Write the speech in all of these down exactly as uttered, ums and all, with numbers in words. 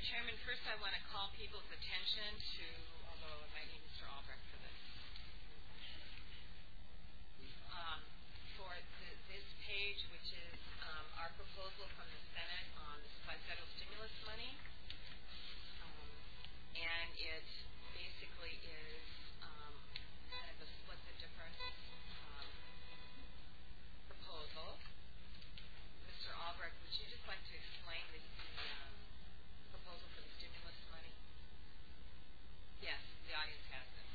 Chairman, first I want to call people's attention to, although I might need Mister Albrecht for this, um, for the, this page, which is um, our proposal from the Senate on the supply federal stimulus money. Um, and it basically is um, kind of a split the difference um, proposal. Mister Albrecht, would you just like to explain the, the um, proposal for the stimulus money? Yes, the audience has it.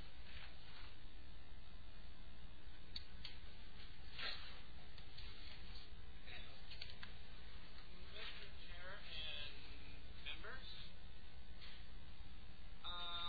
Mister Chair and members, um,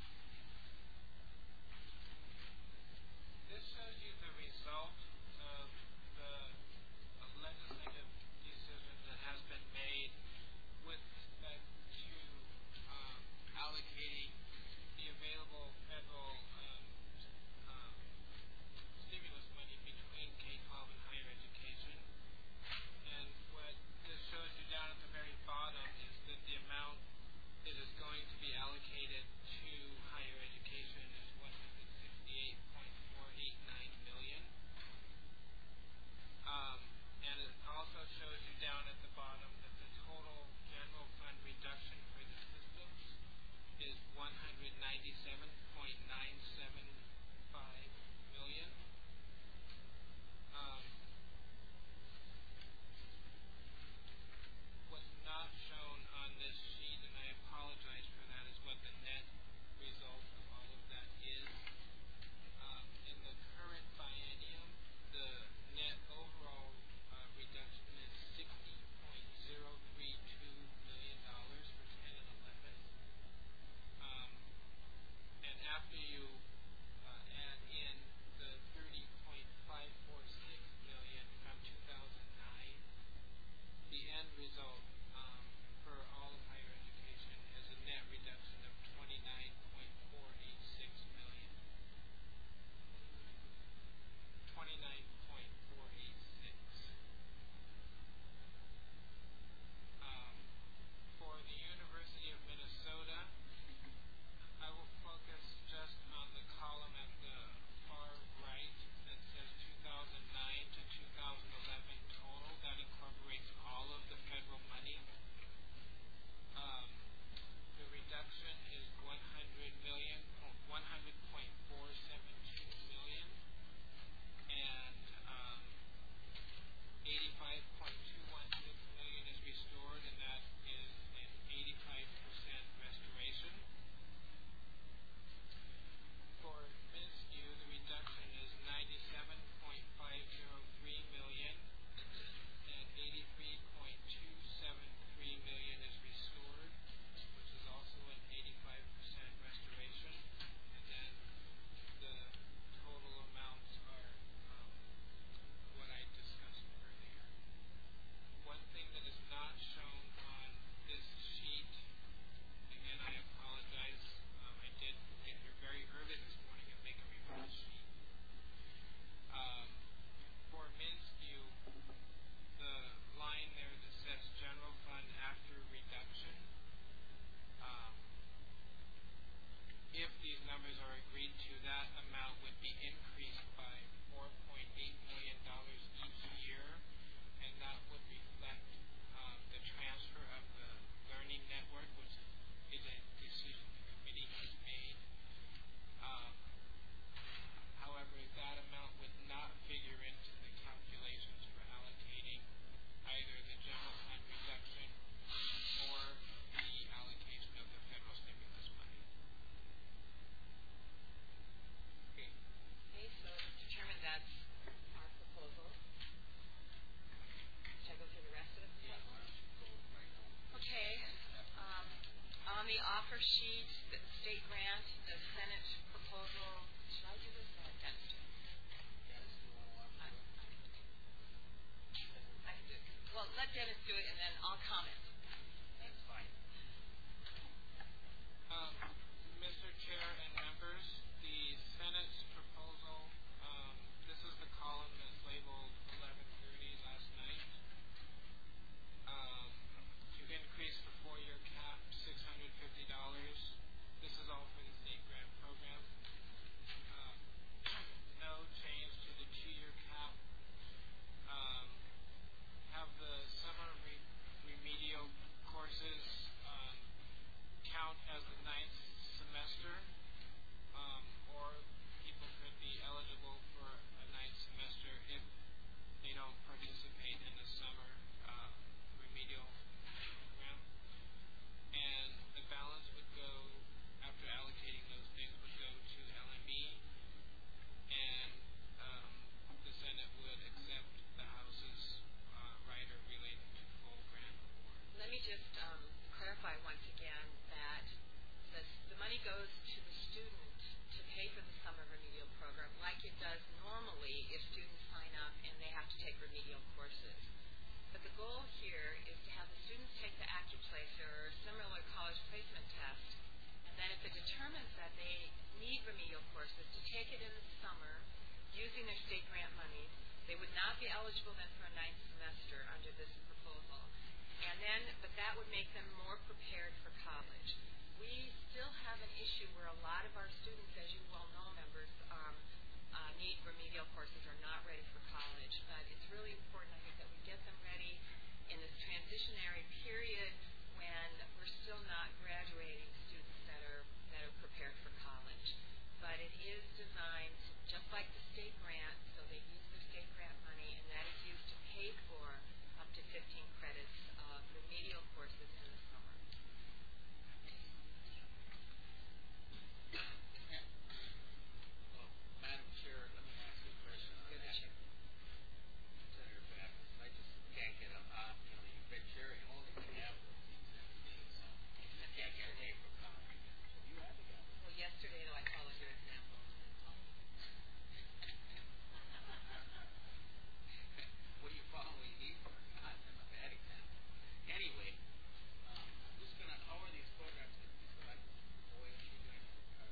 this shows you the result of the of legislative decision that has been made with respect to um, allocating the available federal um, um, stimulus money between K twelve and higher education. And what this shows you down at the very bottom is that the amount that is going to be allocated to higher education is one hundred sixty-eight point four eight nine million dollars. Um, and it also shows you down at the bottom that the total general fund reduction for the systems is one hundred ninety-seven point nine seven five million dollars. Um, what's not shown on this sheet, and I apologize for that, is what the net result of all of that is. Um, in the current biennium, the net overall uh, reduction is sixty point zero three two million dollars for ten and eleven. Um, and after you uh, add in the thirty point five four six million dollars from two thousand nine, the end result um, for all of higher education is a net reduction of twenty-nine point four eight six million dollars. twenty-nine point four eight six. Um, for the University of Minnesota, I will focus just on the column at the far right that says two thousand nine to two thousand eleven total. That incorporates all of the federal money. Um, the reduction is one hundred million, one hundred point four seven two million, and um, eighty-five point two one six million is restored, and that is an eighty-five percent restoration. For MISCU, the reduction is ninety-seven point five zero three million, and eighty-three point two seven three million is restored, which is also an eighty-five percent restoration. And then the total amounts are um, what I discussed earlier. One thing that is not shown on this sheet, again, I apologize, um, I did get here very early this morning and make a reverse sheet. Um, for MISCU, the line there that says general fund after reduction, um, if these numbers are agreed to, that amount would be increased by four point eight million dollars each year, and that would reflect um, the transfer of the learning network, which is a decision the committee has made. Um, however, that amount would not figure into the calculations for allocating either the general fund reduction or the allocation of the federal stimulus money. Okay. Okay, so Mister Chairman, that's our proposal. Should I go through the rest of the proposal? Okay. Um, on the offer sheet, the state grant, the Senate proposal. Should I do this? Or Dennis do it? I, I can do it. Well, let Dennis do it, and then I'll comment. That's fine. Um, Mister Chair and members, the Senate's proposal, um, this is the column that's labeled eleven thirty last night, um, to increase the four-year cap remedial courses to take it in the summer using their state grant money. They would not be eligible then for a ninth semester under this proposal. And then, but that would make them more prepared for college. We still have an issue where a lot of our students, as you well know, members, um, uh, need remedial courses, are not ready for college. But it's really important, I think, that we get them ready in this transitionary period when we're still not graduating students that are that are prepared for college. But it is designed just like the state grant, so they use their state grant money, and that is used to pay for up to fifteen credits of remedial courses in the summer. Well, Madam Chair, let me ask you a question on You're the that. chair. Senator Baptist, I just can't get a, uh, you know, you've been chairing only the gavel seventeen, so I can't get an A for comment. So you have the gavel. Well, yesterday, though, I followed your example. What are you following me for? God, I'm a bad example. Anyway, um, who's gonna, how are these programs gonna be selected? O A G going to, uh,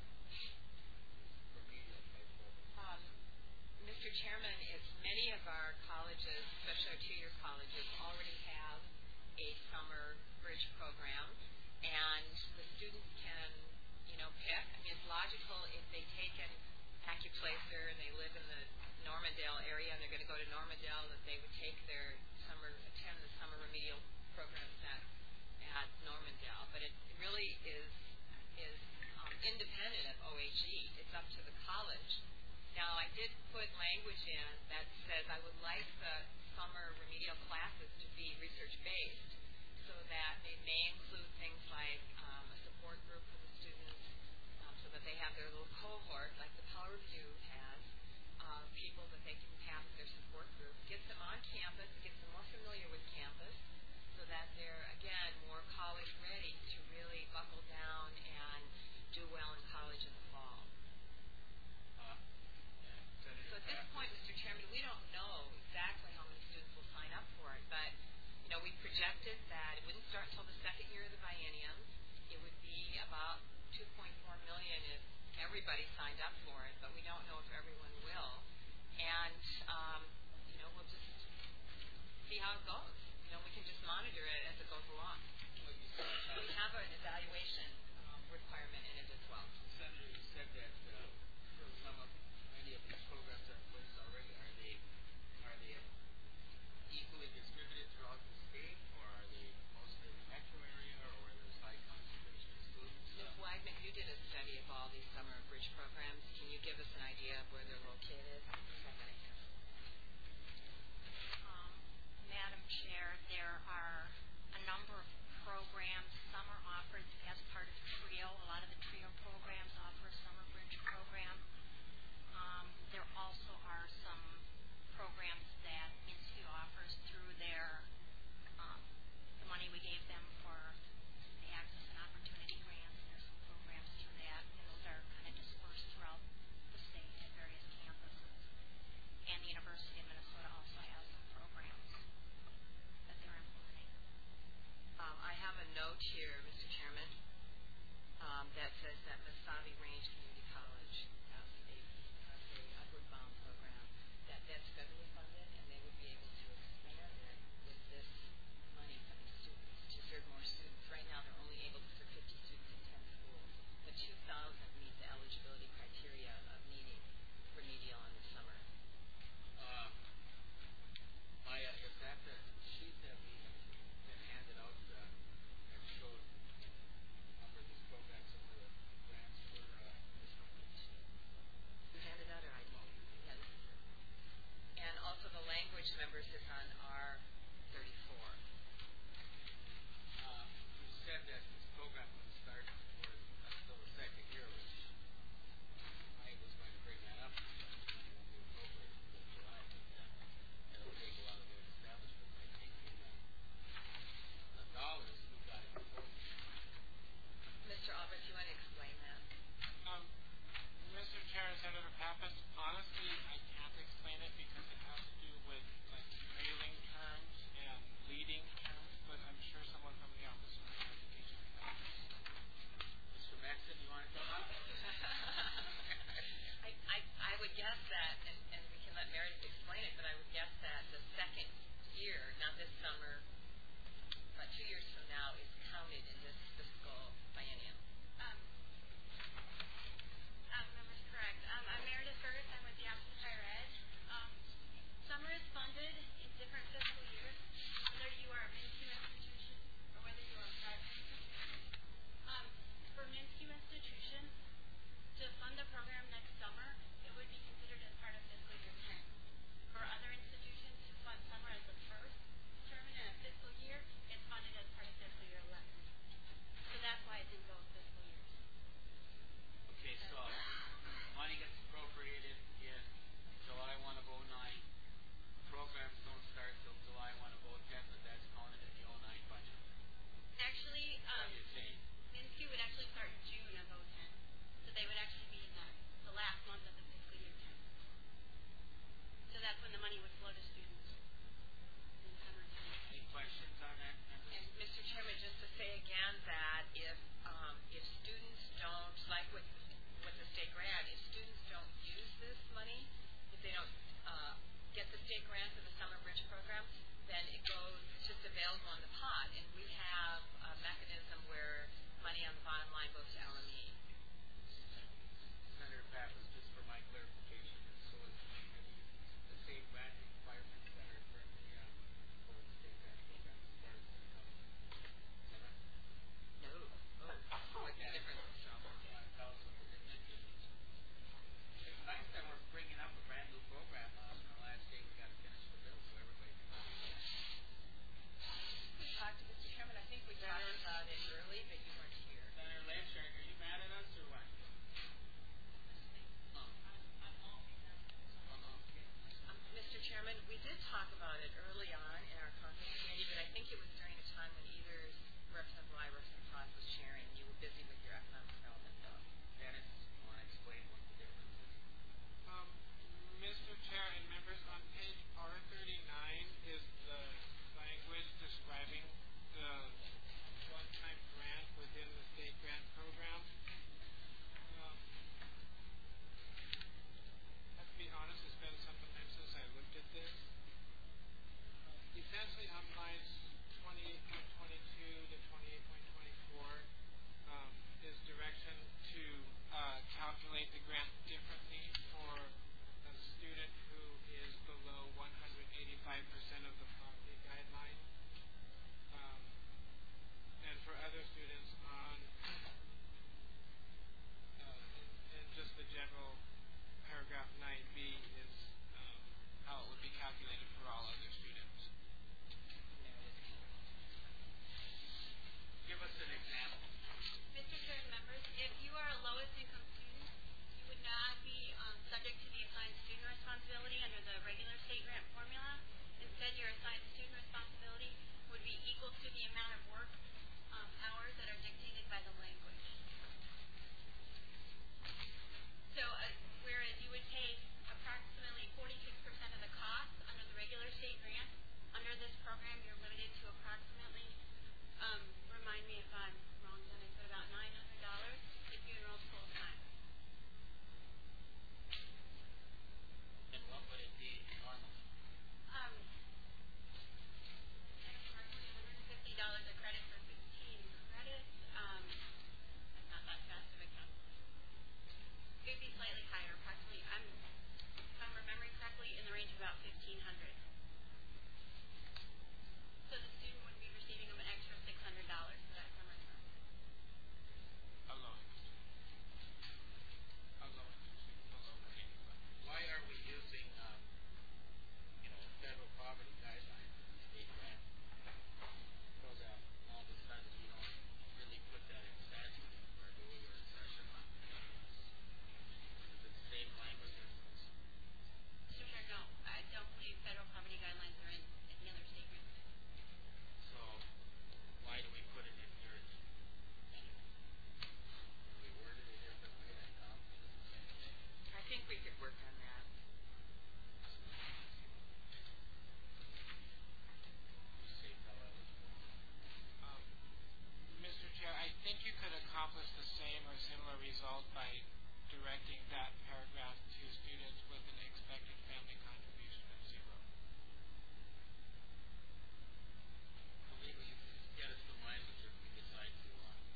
remedial type programs? Um, Mister Chairman, it's many of our colleges, especially our two-year colleges, already have a summer bridge program, and the students can, you know, pick. I mean, it's logical if they take an acuplacer and they live in the Normandale area and they're going to go to Normandale, that they would take their summer, attend the summer remedial programs at, at Normandale. But it really is is um, independent of O A G. It's up to the college. Now, I did put language in that says I would like the summer remedial classes to be research-based, so that they may include things like um, a support group for the students, um, so that they have their little cohort, like the Power Review has, uh, people that they can have as their support group, gets them on campus, gets them more familiar with campus, so that they're, again, more college-ready to really buckle down and do well in college in the fall. Uh, yeah, Senator So at this Baptist. point, Mister Chairman, we don't know exactly how many students will sign up for it, but you know, we projected that it wouldn't start until the second year of the biennium. It would be about two point four million if everybody signed up for it, but we don't know if everyone will. And um, you know, we'll just see how it goes. You know, we can just monitor it as it goes along. Well, you said, We have an evaluation um, requirement in it as well. Senator, you said that uh, some of many of these programs are in place already. Are they are they equally distributed throughout the state, or are they mostly in the metro area, or where there's high concentration of students? Miz Uh, Wagner, you did a study of all these summer bridge programs. Can you give us an idea of where they're located? Um, Madam Chair, there are a number of programs. Some are offered accomplish the same or similar result by directing that paragraph to students with an expected family contribution of zero. So legal, you can get us some language if we decide to.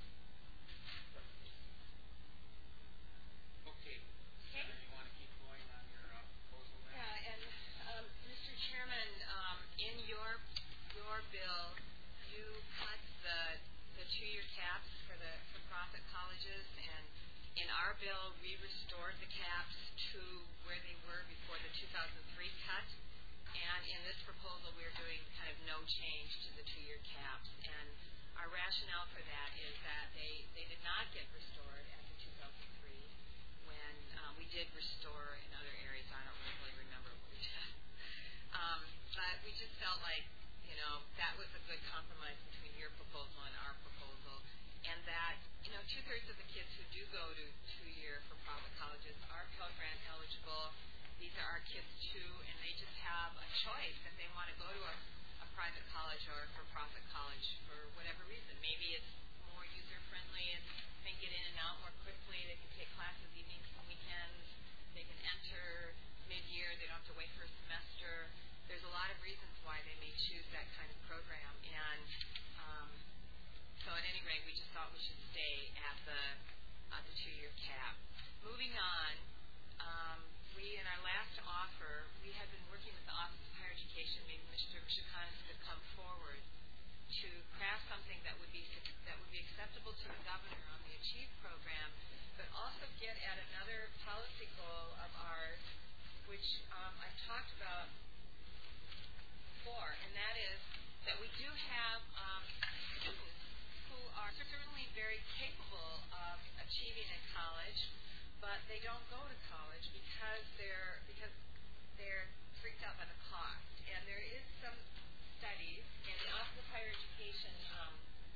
Uh, okay. Okay. Senator, you want to keep going on your uh, proposal then? Yeah, and um, Mister Chairman, um, in your your bill, you cut the the two-year caps for the for-profit colleges, and in our bill, we restored the caps to where they were before the two thousand three cut. And in this proposal, we're doing kind of no change to the two-year caps. And our rationale for that is that they, they did not get restored after two thousand three when um, we did restore in other areas. I don't really remember what we did. Um, but we just felt like, you know, that was a good compromise between your proposal and our proposal. And that, you know, two-thirds of the kids who do go to two-year for-profit colleges are Pell Grant eligible. These are our kids, too, and they just have a choice if they want to go to a, a private college or a for-profit college for whatever reason. Maybe it's more user-friendly and they can get in and out more quickly. They can take classes evenings and weekends. They can enter mid-year. They don't have to wait for a semester. There's a lot of reasons why they may choose that kind of program. And um, so at any rate, we just thought we should stay at the, at the two-year cap. Moving on, um, we, in our last offer, we had been working with the Office of Higher Education. Maybe Mister Shakanis could come forward to craft something that would be that would be acceptable to the governor on the Achieve program, but also get at another policy goal of ours, which um, I've talked about before, and that is that we do have um, students who are certainly very capable of achieving in college, but they don't go to college because they're because they're freaked out by the cost. And there is some studies in the Office of Higher Education um,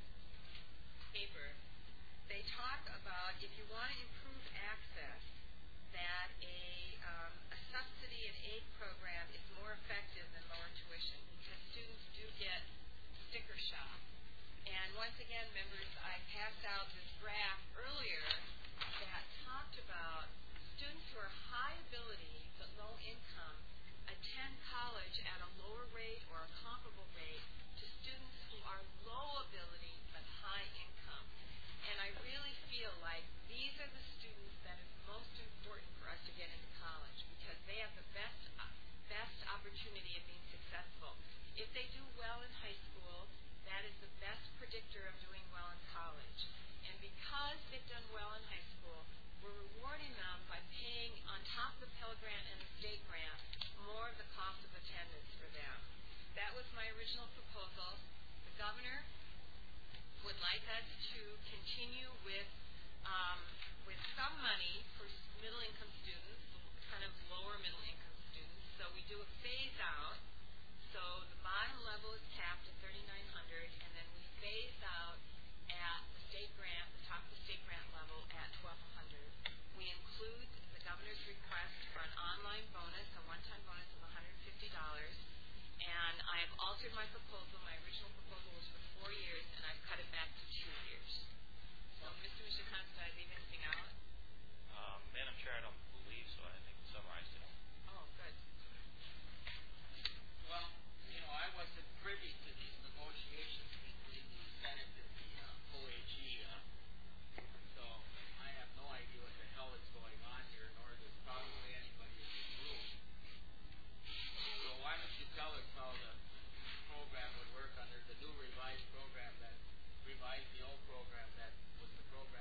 paper. They talk about if you want to improve access, that a um, a subsidy and aid program is more effective than lower tuition because students do get sticker shock. And once again, members, I passed out this graph earlier that talked about students who are high ability but low income attend college at a lower rate or a comparable rate to students who are low ability but high income. And I really feel like these are the students that is most important for us to get into college because they have the best uh, best opportunity of being successful. If they do well in high school, that is the best predictor of doing well in college. And because they've done well in high school, we're rewarding them by paying on top of the Pell Grant and the state grant more of the cost of attendance for them. That was my original proposal. The governor would like us to continue with um, with some money for middle-income students, kind of lower middle-income students. So we do a phase-out. So the bottom level is capped at thirty-nine hundred dollars, and then we phase out at the state grant, the top of the state grant level at twelve hundred dollars. We include the governor's request for an online bonus, a one-time bonus of one hundred fifty dollars. And I have altered my proposal. My original proposal was for four years, and I've cut it back to two years. So, Mister Mishakans, did I leave anything out? Um, Madam Chair, I don't believe so. I think you summarized it. Oh, good. Well, you know, I wasn't privy to these negotiations between the Senate and the uh, O A G, uh, so I have no idea what the hell is going on here, nor does probably anybody in this room. So why don't you tell us how the program would work under the new revised program that revised the old program that was the program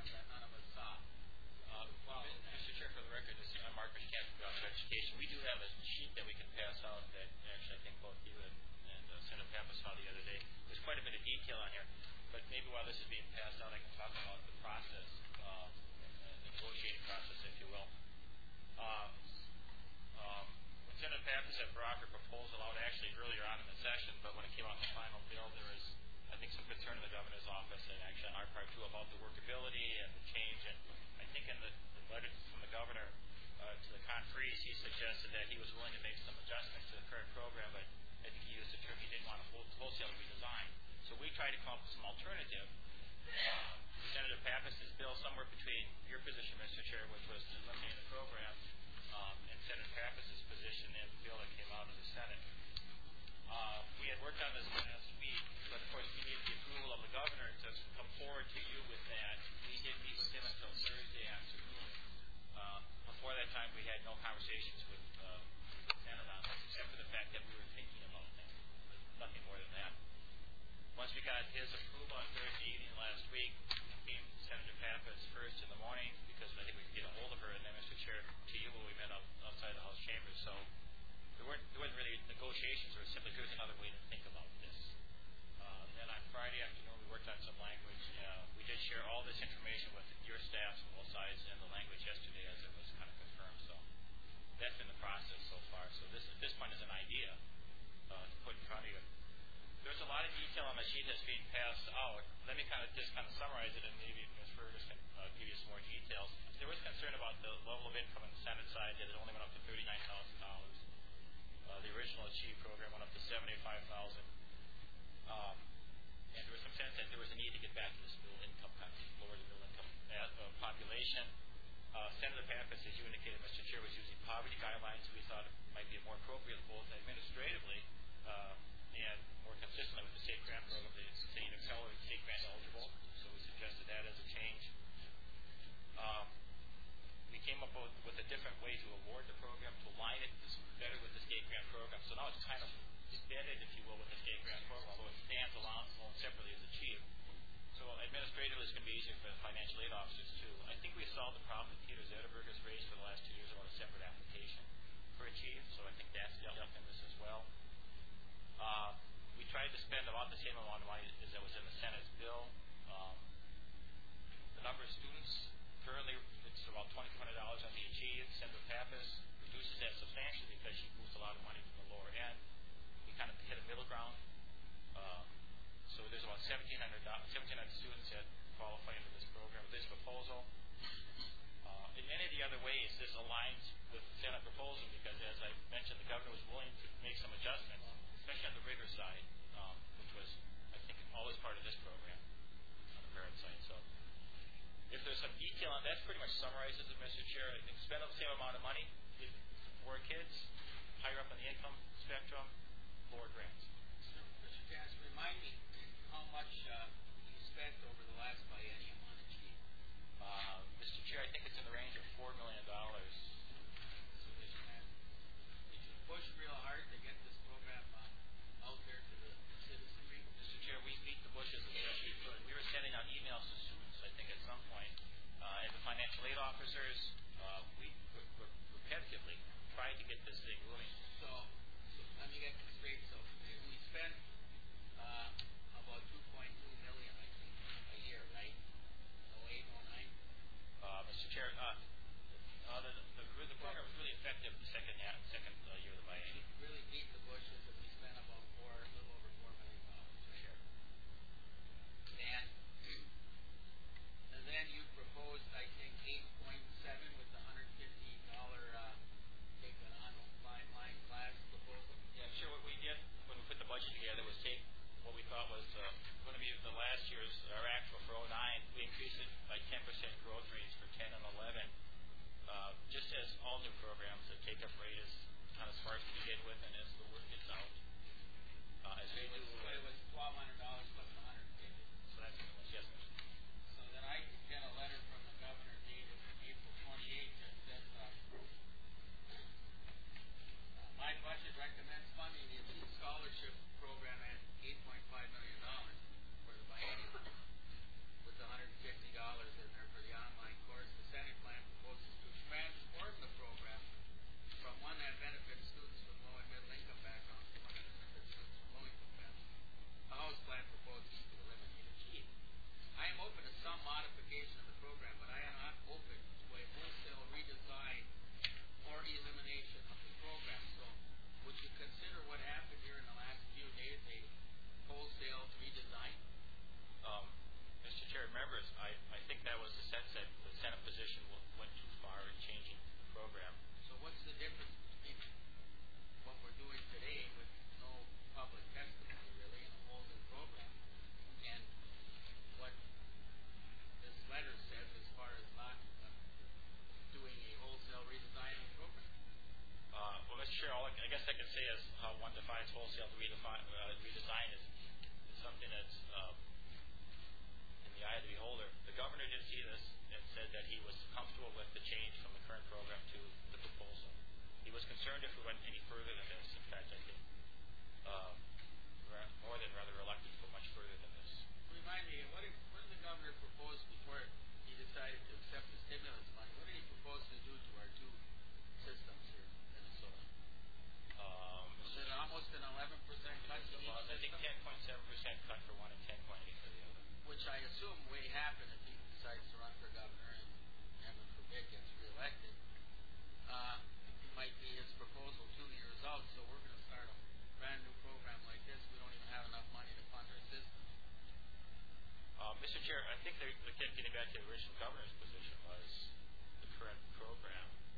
of income on the Senate side that it only went up to thirty-nine thousand dollars. Uh, the original Achieve program went up to seventy-five thousand dollars. Um, and there was some sense that there was a need to get back to this middle income, kind of lower the middle income uh, population. Uh, Senator Pappas, as you indicated, Mister Chair, was using poverty guidelines. We thought it might be more appropriate both administratively uh, and more consistently with the state grant program, the state accelerated state grant eligible. So we suggested that as a change. Um, we came up with, with a different way to award the program, to align it better with the state grant program. So now it's kind of embedded, if you will, with the state grant program, although it stands alone, alone separately as Achieve. So administratively, it's going to be easier for the financial aid officers, too. I think we solved the problem that Peter Zetterberg has raised for the last two years about a separate application for Achieve, so I think that's dealt in this as well. Uh, we tried to spend about the same amount of money as that was in the Senate's bill. Um, the number of students, currently it's about twenty-two hundred dollars on the Achieve. Senator Pappas reduces that substantially because she moves a lot of money from the lower end. We kind of hit a middle ground. Um, So there's about seventeen hundred students that qualify under this program with this proposal. Uh, in many of the other ways, this aligns with the Senate proposal because, as I mentioned, the governor was willing to make some adjustments, especially on the rigor side, um, which was, I think, always part of this program on the merit side. So if there's some detail on that, pretty much summarizes it, Mister Chair. I think spend the same amount of money, get more kids, higher up on the income spectrum, lower grants. Mister Gass, remind me how much uh, you spent over the last biennium on Achieve. Uh, Mister Chair, I think it's in the range of four million dollars. So did you, have, did you push real hard to get this program uh, out there to the citizenry? Mister Chair, we beat the bushes as best we could. We were sending out emails to students, I think, at some point, uh, and the financial aid officers. Uh, we re- re- repetitively tried to get this thing moving. So, so let me get this straight. So we spent uh, about two point two million dollars, I think, a year, right? oh eight, oh nine Uh, Mister Chair, uh, uh, the, the, the program was really effective the second half, second uh, year of the biennium. We really beat the bushes, and we spent about four, a little over four million dollars. Sure. And, and then you proposed, I think, eight point seven with the one hundred fifty dollars uh, take an online line class proposal. Yeah, sure. What we did when we put the budget together was take what we thought was uh, going to be the last year's, our actual for oh nine. We increased it by ten percent growth rates for ten and eleven. Uh, just as all new programs, the take-up rate is kind of sparse to begin with, and as the word gets out, uh, as we It was, move it was twelve hundred dollars plus one hundred fifty. So that's what it was. Yes, Mister So then I could get a letter from the governor dated April twenty-eighth that says, uh, uh, my budget recommends funding the Elite Scholarship Program at eight point five million dollars for the biennium, with one hundred fifty dollars in there for the online course. The Senate plan proposes to transform the program from one that benefits students with low and middle income backgrounds to one that benefits students from low income families. The House plan proposes to eliminate Achieve. I am open to some modification of the program, but I am not open to a wholesale redesign or elimination of the program. So would you consider what happened here in the last few days a wholesale redesign? Um, Mister Chair, members, I, I think that was the sense that the Senate position w- went too far in changing the program. So what's the difference between what we're doing today with no public testimony really and a whole new program and what this letter says as far as not uh, doing a wholesale redesign of the program? Uh, well, Mister Chair, all I, I guess I could say is how one defines wholesale redefine, uh, redesign is, is something that's uh, in the eye of the beholder. The governor did see this and said that he was comfortable with the change from the current program to the proposal. He was concerned if we went any further than this. In fact, I think uh, ra- more than rather reluctant to go much further than this. Remind me, what did, what did the governor propose before he decided to accept the stimulus money? What did he propose to do to our two systems here in Minnesota? Um, Was it almost an eleven percent cut to each I think system? ten point seven percent cut for one and ten point eight for the other. Which I assume may happen if he decides to run for governor and, heaven forbid, gets reelected. Uh, it might be his proposal two years out, so we're going to start a brand new program like this. We don't even have enough money to fund our system. Uh, Mister Chair, I think, they're, again, getting back to the original governor's position was the current program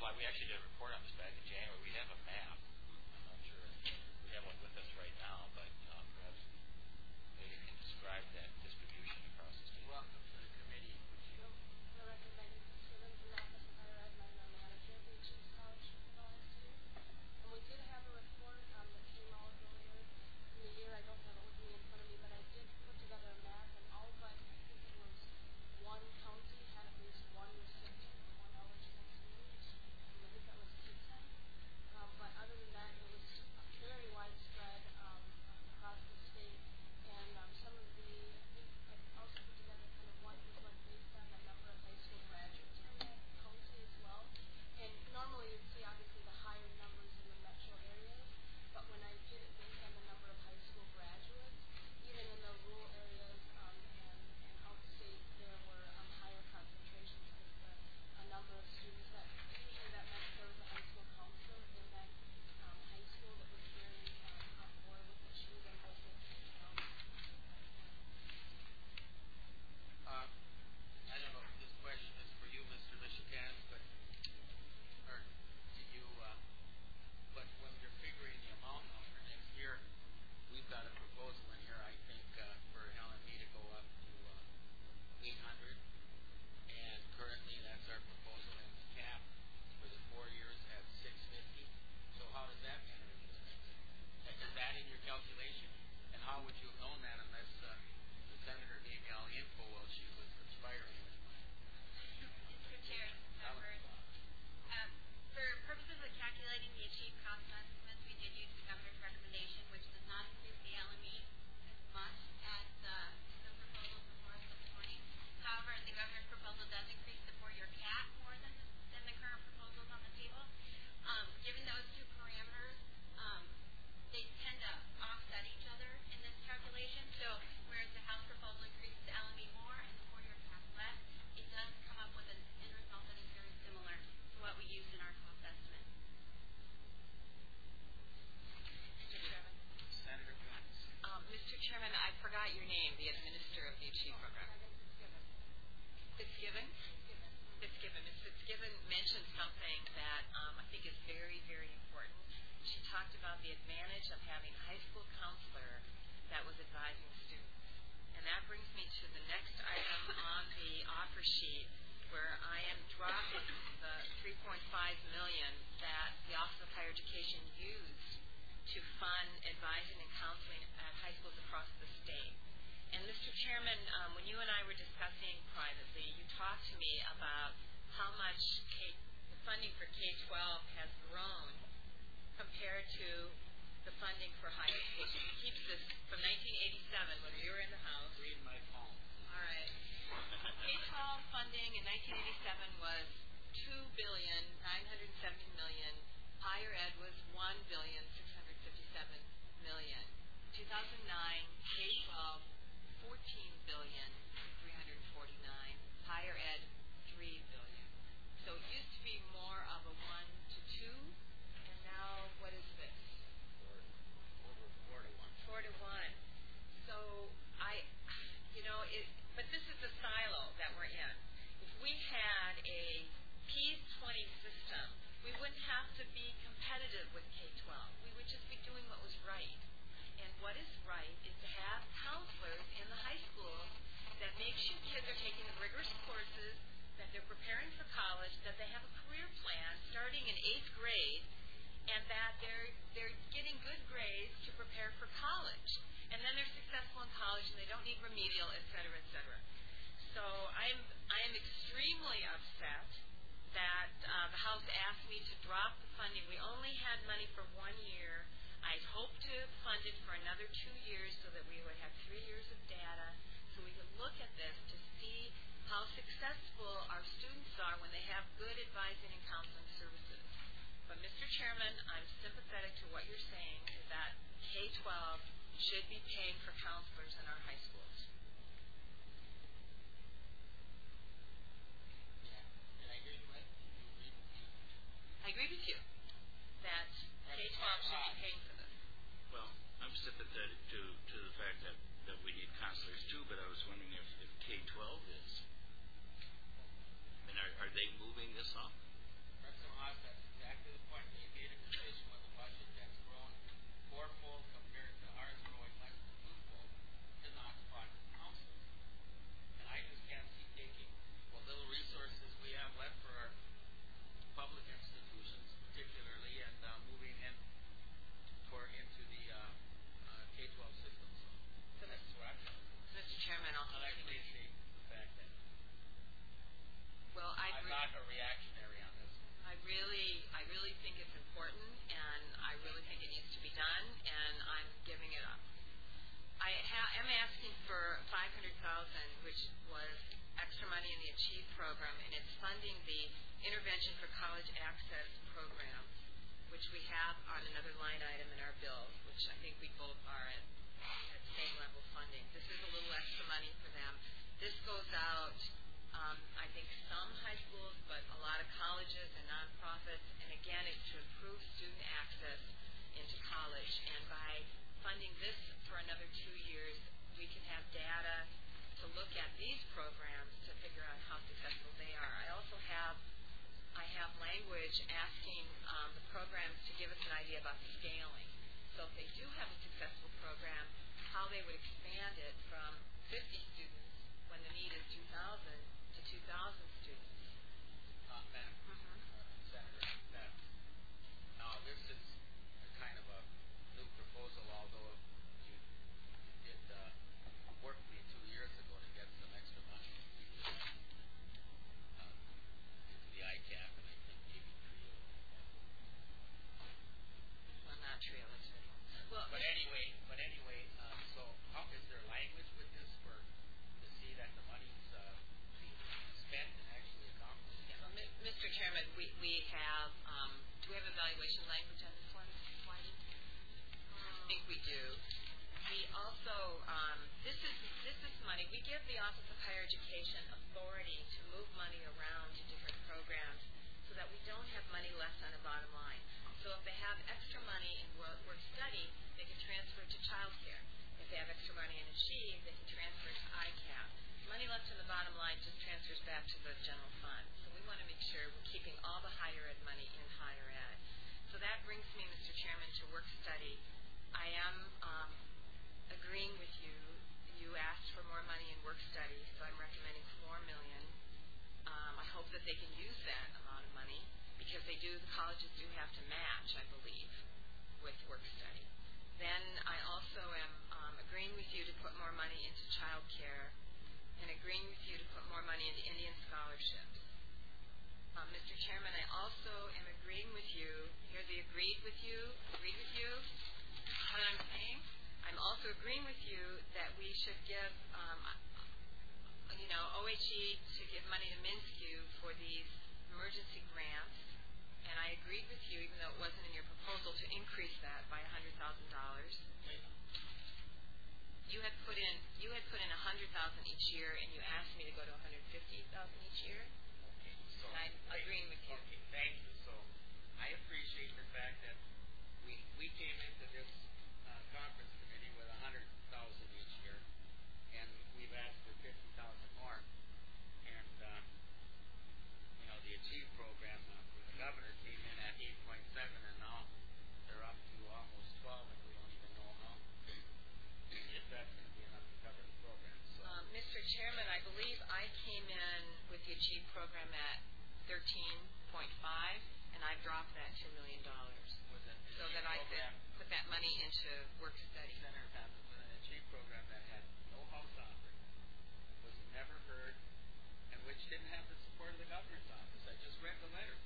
apply. We actually did a report on this back in January. We have a map. I'm not sure if we have one with us right now, but um, perhaps maybe you can describe that distribution across the state. Welcome to the committee. Would you? I recommend Stevens in the Office of Higher Ed, and I'm the manager of the Achieve Scholarship for the last year. And we did have a report um, that came out earlier in the year. I don't have it with me in front of me, but I did put together a map, and all but I think it was one county had at least one recipient or one eligible student. And I think that was Keaton. Um, but other than that, it was very widespread um, across the state. And um, some of the, I think I also put together kind of what was like based on the number of high school graduates from that county as well. And normally you'd see obviously the higher numbers in the metro areas, but when I did it based on the number of high school graduates, even in the rural areas um, and, and outstate, there were um, higher concentrations because the a number of students that usually that meant there was a high school counselor in that um, high school that was very um, on board with Achieve and with the um, Uh, I don't know if this question is for you, Mister Michigan, but or to you, uh, but when you're figuring the amount out for next year, we've got a proposal in here, I think, uh, for L M E to go up to uh, eight hundred, and currently that's our proposal, and it's capped for the four years at six fifty. So how does that enter into the mix? Is that in your calculation? And how would you have known that unless uh, the senator gave you all the info while she was conspiring with mine? Mister Chair, members, um, for purposes of calculating the achieved cost estimates, we did use the governor's recommendation, which does not increase the L M E as much as the, the proposal before us this morning. However, the governor's proposal does increase the four-year cap more than the, than the current proposals on the table. Um, given those two parameters, um, they tend to offset each other in this calculation. So whereas the House proposal increases the L M E more and the four-year cap less, it does come up with an end result that is very similar to what we used in our cost estimate. Mister Chairman. Senator Pence. Um, Mister Chairman, I forgot your name, the administrator of the Achieve program. Fitzgibbon? Fitzgibbon. Miz Fitzgibbon mentioned something that um, I think is very, very important. She talked about the advantage of having a high school counselor that was advising students. And that brings me to the next item on the offer sheet, where I am dropping the three point five million dollars that the Office of Higher Education used to fund advising and counseling at high schools across the state. And Mister Chairman, um, when you and I were discussing privately, you talked to me about how much K, the funding for K twelve has grown compared to the funding for higher education. It keeps this from nineteen eighty-seven when we were in the House. Read my phone. All right. K twelve funding in nineteen eighty-seven was two billion nine hundred seventy million dollars. Higher ed was one billion six hundred fifty-seven million dollars. two thousand nine, K twelve, fourteen billion three hundred forty-nine dollars. Higher ed, three billion dollars. So it used to be more of a one to two, and now what is this? Four, over four to one. Four to one. So I, you know, it, but this is the silo that we're in. If we had a P twenty system, we wouldn't have to be competitive with K twelve. We would just be doing what was right. And what is right is to have counselors in the high schools that make sure kids are taking the rigorous courses, that they're preparing for college, that they have a career plan starting in eighth grade, and that they're they're getting good grades to prepare for college. And then they're successful in college and they don't need remedial, et cetera, et cetera. So I'm I am extremely upset that uh, the House asked me to drop the funding. We only had money for one year. I'd hoped to fund it for another two years so that we would have three years of data so we could look at this to see how successful our students are when they have good advising and counseling services. But, Mister Chairman, I'm sympathetic to what you're saying, that K twelve should be paying for counselors in our high schools. Yeah. Did I hear you right? Did you agree with me? I agree with you that K twelve should be paying for this. Well, I'm sympathetic to, to the fact that, that we need counselors too, but I was wondering if, if K twelve is. I mean, are, are they moving this up? That's some odd thousand, which was extra money in the Achieve program, and it's funding the Intervention for College Access program, which we have on another line item in our bills, which I think we both are at, at same level funding. This is a little extra money for them. This goes out, um, I think, some high schools, but a lot of colleges and nonprofits, and again, it's to improve student access into college. And by funding this for another two years, we can have data to look at these programs to figure out how successful they are. I also have I have language asking um, the programs to give us an idea about scaling. So if they do have a successful program, how they would expand it from fifty students when the need is two thousand to two thousand students. Uh, Madam Mm-hmm. uh, Senator, that now this is a kind of a new proposal, although you, you did uh, work with me two years ago to get some extra money uh, into the I C A P, and I think maybe Trio. Well, not Trio, that's right. Well, But anyway, but anyway, uh, so how is there language with this for to see that the money's uh, being spent and actually accomplished? Mi- Mister Chairman, we, we have, um, do we have evaluation language on this one, Whitey? I think we do. We also, um, this is this is money. We give the Office of Higher Education authority to move money around to different programs so that we don't have money left on the bottom line. So if they have extra money in work, work study, they can transfer it to child care. If they have extra money in Achieve, they can transfer it to I C A P. Money left on the bottom line just transfers back to the general fund. So we want to make sure we're keeping all the higher ed money in higher ed. So that brings me, Mister Chairman, to work study. I am um, agreeing with you. You asked for more money in work study, so I'm recommending four million dollars. Um, I hope that they can use that amount of money because they do. The colleges do have to match, I believe, with work study. Then I also am um, agreeing with you to put more money into child care and agreeing with you to put more money into Indian scholarships. Um, Mister Chairman, I also am agreeing with you. Here's the agreed with you. Agreed with you. What I'm saying. I'm also agreeing with you that we should give, um, you know, O H E should give money to MnSCU for these emergency grants. And I agreed with you, even though it wasn't in your proposal, to increase that by one hundred thousand dollars. You had put in you had put in one hundred thousand dollars each year, and you asked me to go to one hundred fifty thousand dollars each year. Okay, so And I'm agreeing with you. Okay, thank you. So I appreciate the fact that we we came into this uh, conference committee with a hundred thousand each year, and we've asked for fifty thousand more. And uh, you know, the Achieve program uh, from the governor came in at eight point seven, and now they're up to almost twelve, and we don't even know how if that's going to be enough to cover the program. So. Um, Mister Chairman, I believe I came in with the Achieve program at thirteen point five, and I dropped that two million dollars With an so Achieve that I could program, put that money into work study. Senator Pappas, with an Achieve program that had no house offering, was never heard, and which didn't have the support of the governor's office. I just read the letter.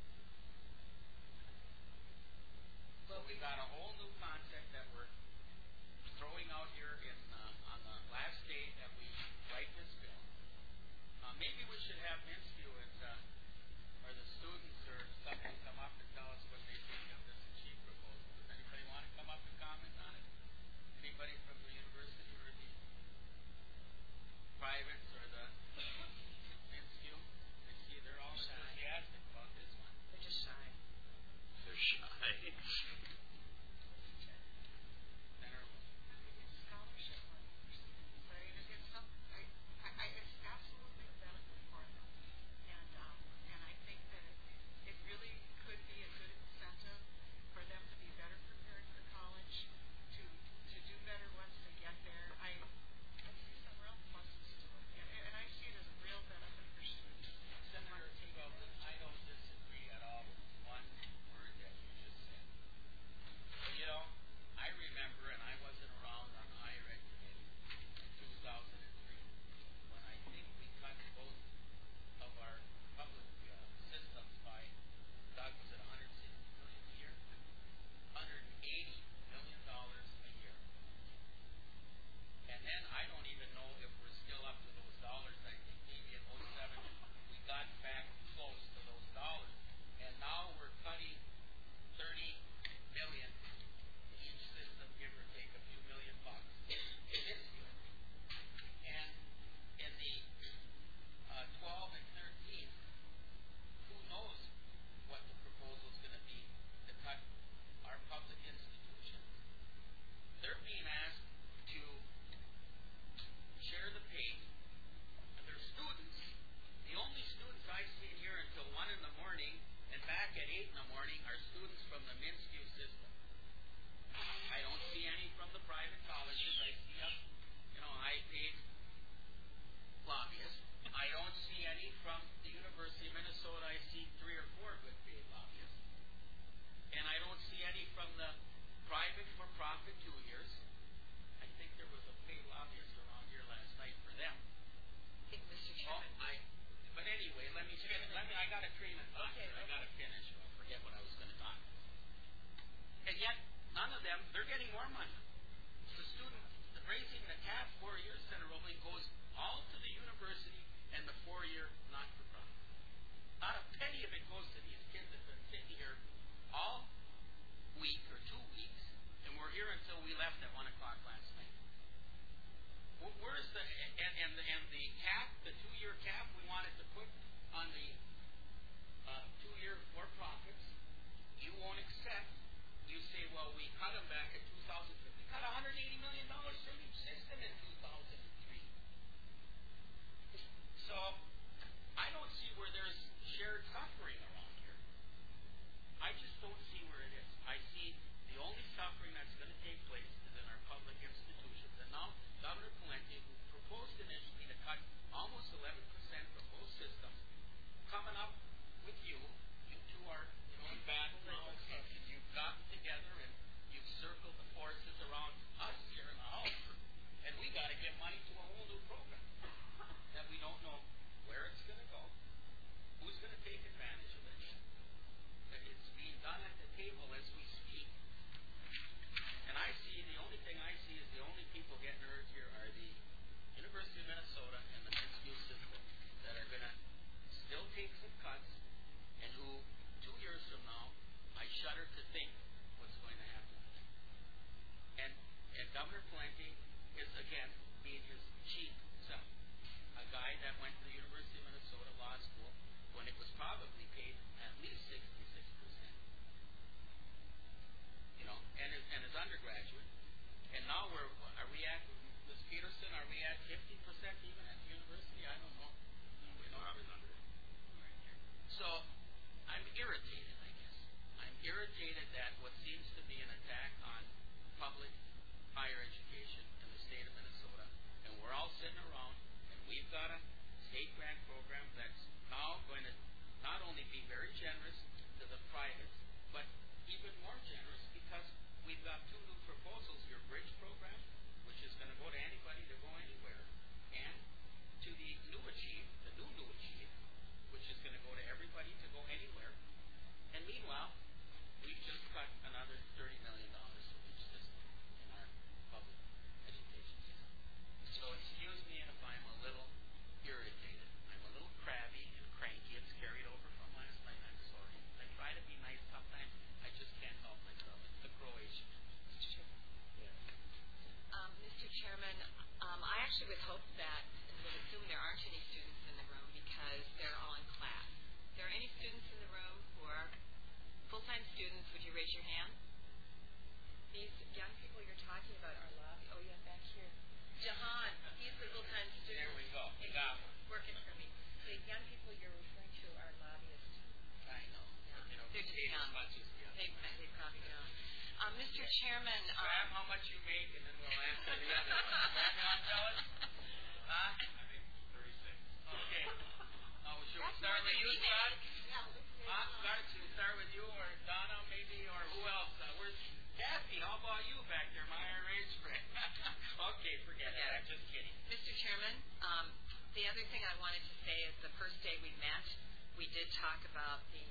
So Well, we got a whole new concept that we're throwing out here in uh, on the last day that we write this bill. Uh, maybe we should have MnSCU and uh, or the students or somebody come up and tell us what they think of this Achieve proposal. Does anybody want to come up and comment on it? Anybody from the university or the privates or the MnSCU? I see they're all enthusiastic about this one. They're just shy. They're shy. Senator, Scholarship money. So it- it's some, I, I, I- it's absolutely a benefit for them. sitting around, and we've got a state grant program that's now going to not only be very generous to the privates, but even more generous because we've got two new proposals, your bridge program, which is going to go to anybody to go anywhere, and to the new Achieve, the new new Achieve, which is going to go to everybody to go anywhere. And meanwhile, we've just cut another thirty million dollars from each system in our public education system. So excuse me if I'm a little irritated. I'm a little crabby and cranky. It's carried over from last night. I'm sorry. I try to be nice sometimes. I just can't help myself. It's the Croatian. Mister Chairman. Yes. Um, Mister Chairman, um, I actually would hope that, and would assume there aren't any students in the room because they're all in class. If there are any students in the room who are full-time students, would you raise your hand? These young people you're talking about are lobby. Oh, yeah, back here. Jahan, he's a full-time student. There we go. You got one. Working for me. The young people you're referring to are lobbyists. I know. Yeah. You know, They're just paid as young. much as the other. They, they probably don't. Um, Mister Chairman, um, Grab how much you make, and then we'll answer the other one. Grab you want to tell us? Huh? I think thirty-six. Okay. Oh, should we That's start more with than you, we Scott? make. Yeah, let's do Huh? it. Start, should we start with you, or Donna, maybe, or who else? Uh, where's Kathy? How about you back there, my I R H friend? Okay, forget it. I'm just kidding. Mister Chairman, um, the other thing I wanted to say is the first day we met, we did talk about the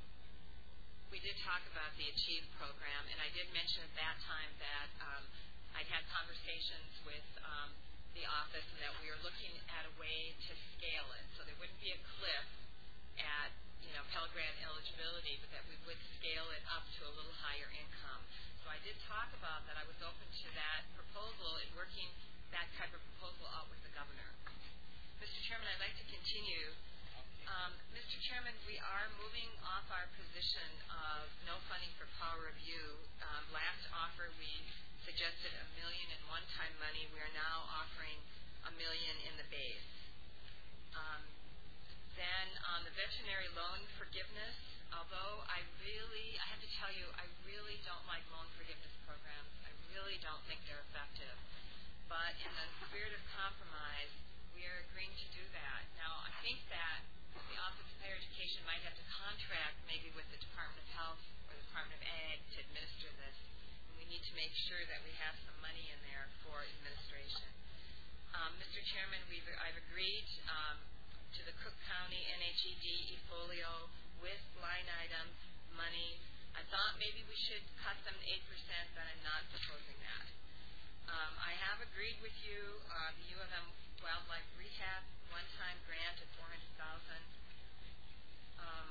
we did talk about the Achieve program, and I did mention at that time that um, I'd had conversations with um, the office and that we were looking at a way to scale it, so there wouldn't be a cliff at you know Pell Grant eligibility, but that we would scale it up to a little higher income. So I did talk about that I was open to that proposal and working that type of proposal out with the governor. Mister Chairman, I'd like to continue. Um, Mister Chairman, we are moving off our position of no funding for power review. Um, last offer we suggested a million in one-time money. We are now offering a million in the base. Um, then on the veterinary loan forgiveness, although I really, I have to tell you, I really don't like loan forgiveness programs. I really don't think they're effective. But in the spirit of compromise, we are agreeing to do that. Now, I think that the Office of Higher Education might have to contract maybe with the Department of Health or the Department of Ag to administer this. And we need to make sure that we have some money in there for administration. Um, Mister Chairman, we've, I've agreed um, to the Cook County N H E D e-folio with line item money. I thought maybe we should cut them to eight percent, but I'm not proposing that. Um, I have agreed with you, uh, the U of M Wildlife Rehab one-time grant of four hundred thousand dollars. Um,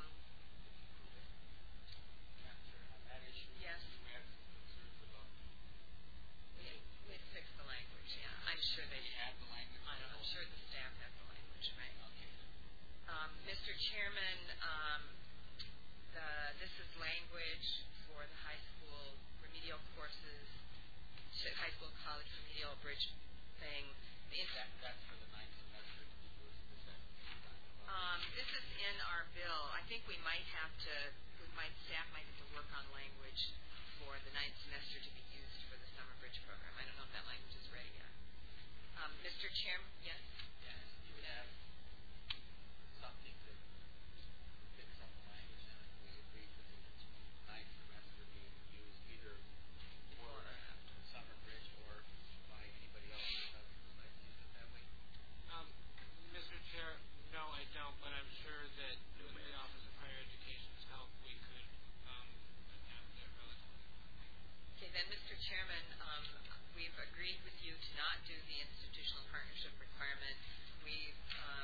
Answer on that issue. Yes. You had some concerns about. we, we'd fix the language, yeah. I'm sure they You had the language. I don't know, I'm sure the staff has the language, right? Okay. Um, Mister Chairman, um, the, this is language for the high school remedial courses, high school college remedial bridge thing. The That, that's for the ninth semester. Was the second you're talking about? Um, this is in our bill. I think we might have to, we might, staff might have to work on language for the ninth semester to be used for the summer bridge program. I don't know if that language is ready yet. Um, Mister Chairman, yes? Yes, you would have something to fix up the language, and if we agree to the ninth semester being used either for summer bridge or by anybody else who doesn't decide to use it that way. Um, Mister Chair, no, I don't, but I'm sure that with the Office of Higher Education's help, we could um, adapt it relatively. Okay, then, Mister Chairman, um, we've agreed with you to not do the institutional partnership requirement. We've um,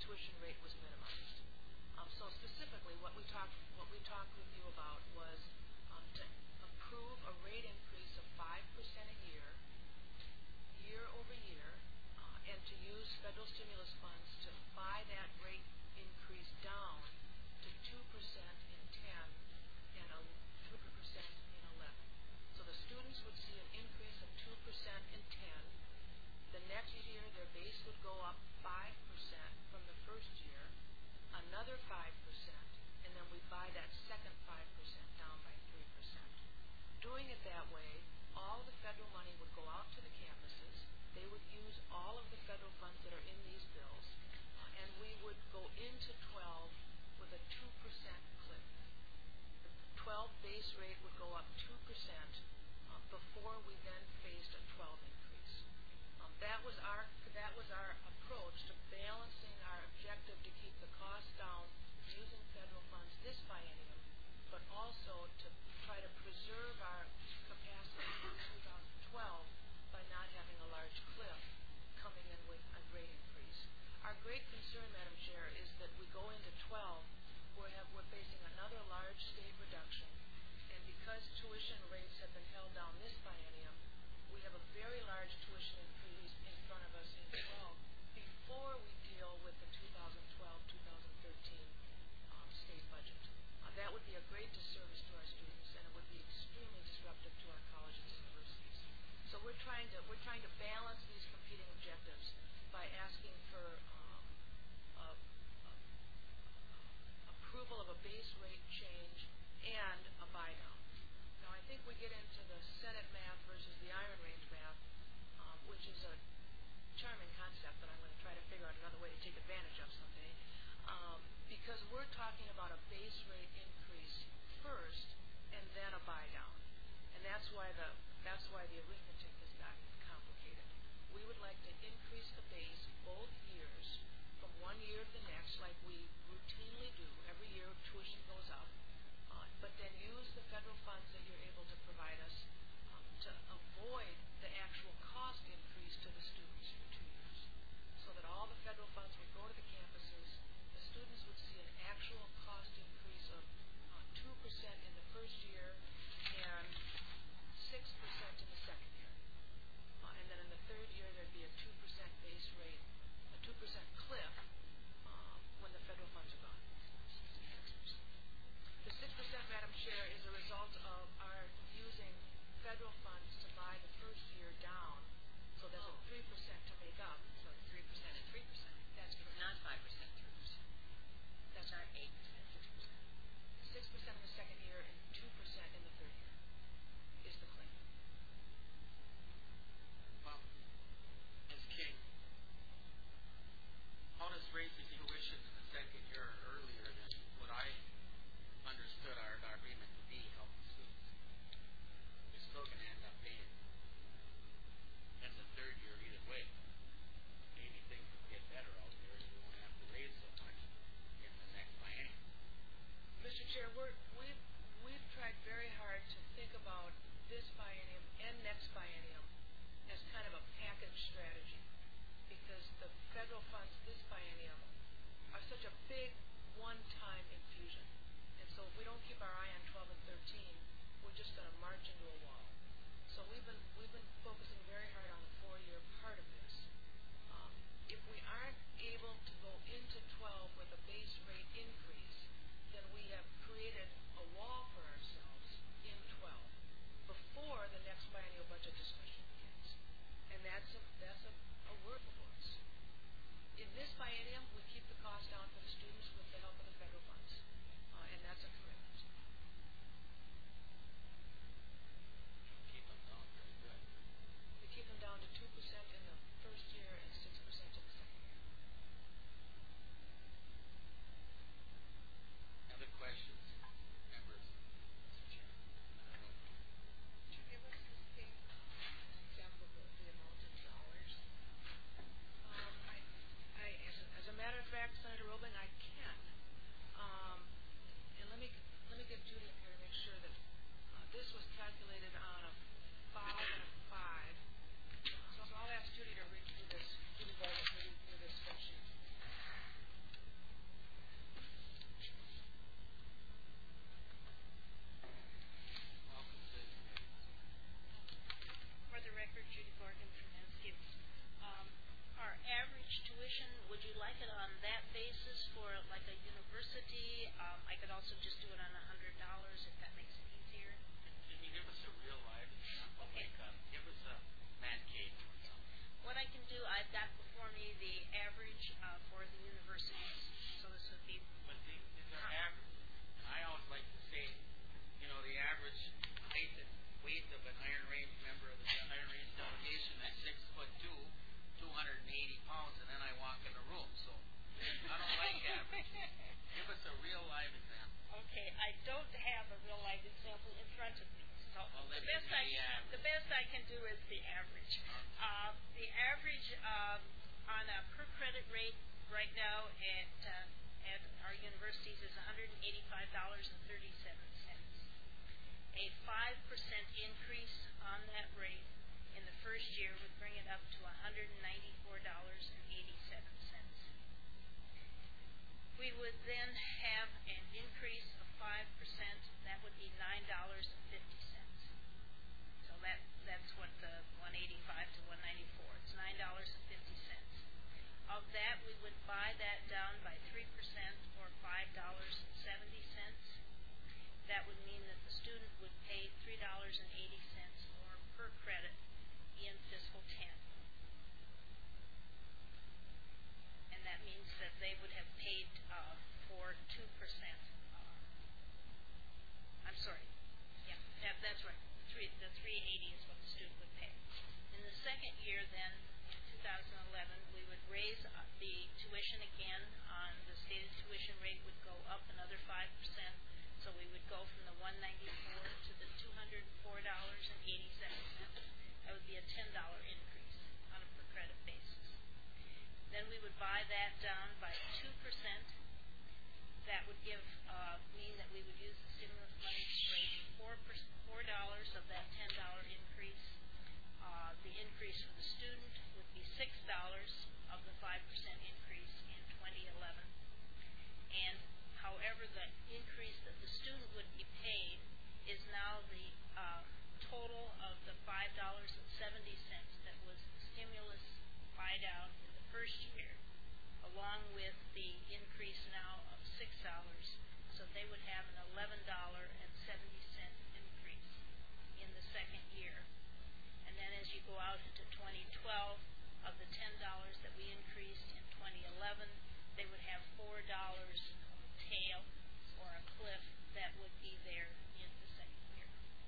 tuition rate was minimized. Um, so specifically, what we talked what we talked with you about was um, to approve a rate increase of five percent a year, year over year, uh, and to use federal stimulus funds to buy that rate increase down to two percent in ten and a three percent in eleven. So the students would see an increase of two percent in ten. The next year, their base would go up five percent from the first year, another five percent, and then we buy that second five percent down by three percent. Doing it that way, all the federal money would go out to the campuses. They would use all of the federal funds that are in these bills, uh, and we would go into twelve with a two percent clip. The twelve base rate would go up two percent uh, before we then faced a twelve increase. Um, that was our that was our approach to balancing our objective to keep the costs down using federal funds this biennium, but also to try to preserve our capacity in two thousand twelve by not having a large cliff coming in with a rate increase. Our great concern, Madam Chair, is that we go into twelve, we have, we're facing another large state reduction, and because tuition rates have been held down this biennium, we have a very large tuition increase in front of us in twelve before we deal with the two thousand twelve two thousand thirteen um, state budget. Uh, that would be a great disservice to our students, and it would be extremely disruptive to our colleges and universities. So we're trying to we're trying to balance these competing objectives by asking for um, a, a, approval of a base rate change and a buy down. Now I think we get into the Senate math versus the Iron Range math, um, which is a charming concept that I'm going to try to figure out another way to take advantage of someday, um, because we're talking about a base rate increase first and then a buy down, and that's why the that's why the arithmetic has gotten complicated. We would like to increase the base both years from one year to the next, like we routinely do. Every year tuition goes up, uh, but then use the federal funds that you're able to provide us um, to avoid the actual cost increase to the students for two years, so that all the federal funds would go to the campuses. The students would see an actual cost increase of uh, two percent in the first year and six percent in the second year. Uh, and then in the third year, there'd be a two percent base rate, a two percent cliff uh, when the federal funds are gone. The six percent, Madam Chair, is a result of our using federal funds to buy the first year down, so there's Oh. a three percent to make up. So three percent and three percent. That's correct. Not five percent, three percent. That's Not right. eight percent, six percent. six percent in the second year and two percent in the third year is the claim. Well, Miz King, how does raising tuition in the second year earlier than what I understood our, our agreement to be help the students? You're still going to end up paying in the third year either way. Maybe things will get better out there and you won't have to raise so much in the next biennium. Mister Chair, we're, we've, we've tried very hard to think about this biennium and next biennium as kind of a package strategy, because the federal funds this biennium are such a big one-time infusion. And so if we don't keep our eye on twelve and thirteen, we're just going to march into a wall. So we've been we've been focusing very hard on the four-year part of this. Um, if we aren't able to go into twelve with a base rate increase, then we have created a wall for ourselves in twelve before the next biennial budget discussion begins. And that's a, that's a, a work for us. In this biennium, we keep the cost down for the students with the help of the federal funds. Uh, and that's a commitment. Keep them down very good. We keep them down to two percent in the first year and six percent in the second year. Other questions, members? Mister Chairman? I don't know. Could you give us the same example of the amount in dollars? Um, I, I, as, a, as a matter of fact, Senator Robling, I can. Um, and let me let me get Judy up here to make sure that uh, this was calculated on a five and a five. So, so I'll ask Judy to read through this. Judy Bowles to read through this spreadsheet. you like it on that basis for like a university? Um, I could also just do it on a hundred dollars if that makes it easier. Can you give us a real live example? Okay. Like, um, give us a man cave, for example. What I can do, I've got before me the average uh, for the universities. So this would be. But the, these are average. And I always like to say, you know, the average height and weight of an Iron Range member of the Iron Range delegation is six foot two, two hundred eighty pounds, and then I walk in the room. So I don't like average. Give us a real live example. Okay, I don't have a real life example in front of me. So Well, the then best give I me the average. the best I can do is the average. Uh, the average um, on a per credit rate right now at uh, at our universities is one hundred eighty-five dollars and thirty-seven cents. A five percent increase on that rate in the first year would bring it up to one hundred ninety-four dollars and eighty-seven cents. We would then have an increase of five percent. That would be nine dollars and fifty cents. So that that's what the one eighty-five to one ninety-four. It's nine dollars and fifty cents. Of that, we would buy that down by three percent or five dollars and seventy cents. That would mean that the student would pay three dollars and eighty cents more per credit in fiscal ten. And that means that they would have paid uh, for two percent. Uh, I'm sorry. Yeah, that, that's right. Three, the three eighty is what the student would pay. In the second year, then, in two thousand eleven, we would raise uh, the tuition again. On the stated tuition rate would go up another five percent. So we would go from the one ninety-four to the two hundred four dollars and eighty-seven cents. That would be a ten dollar increase on a per credit basis. Then we would buy that down by two percent. That would give uh, mean that we would use the stimulus money to raise four four dollars of that ten dollar increase. Uh, the increase for the student would be six dollars of the five percent increase in twenty eleven. And however, the increase that the student would be paid is now the uh, total of the five dollars and seventy cents that was the stimulus buy down in the first year, along with the increase now of six dollars. So they would have an eleven dollars and seventy cents increase in the second year. And then as you go out into twenty twelve, of the ten dollars that we increased in twenty eleven, they would have four dollars tail or a cliff that would be there in the second year.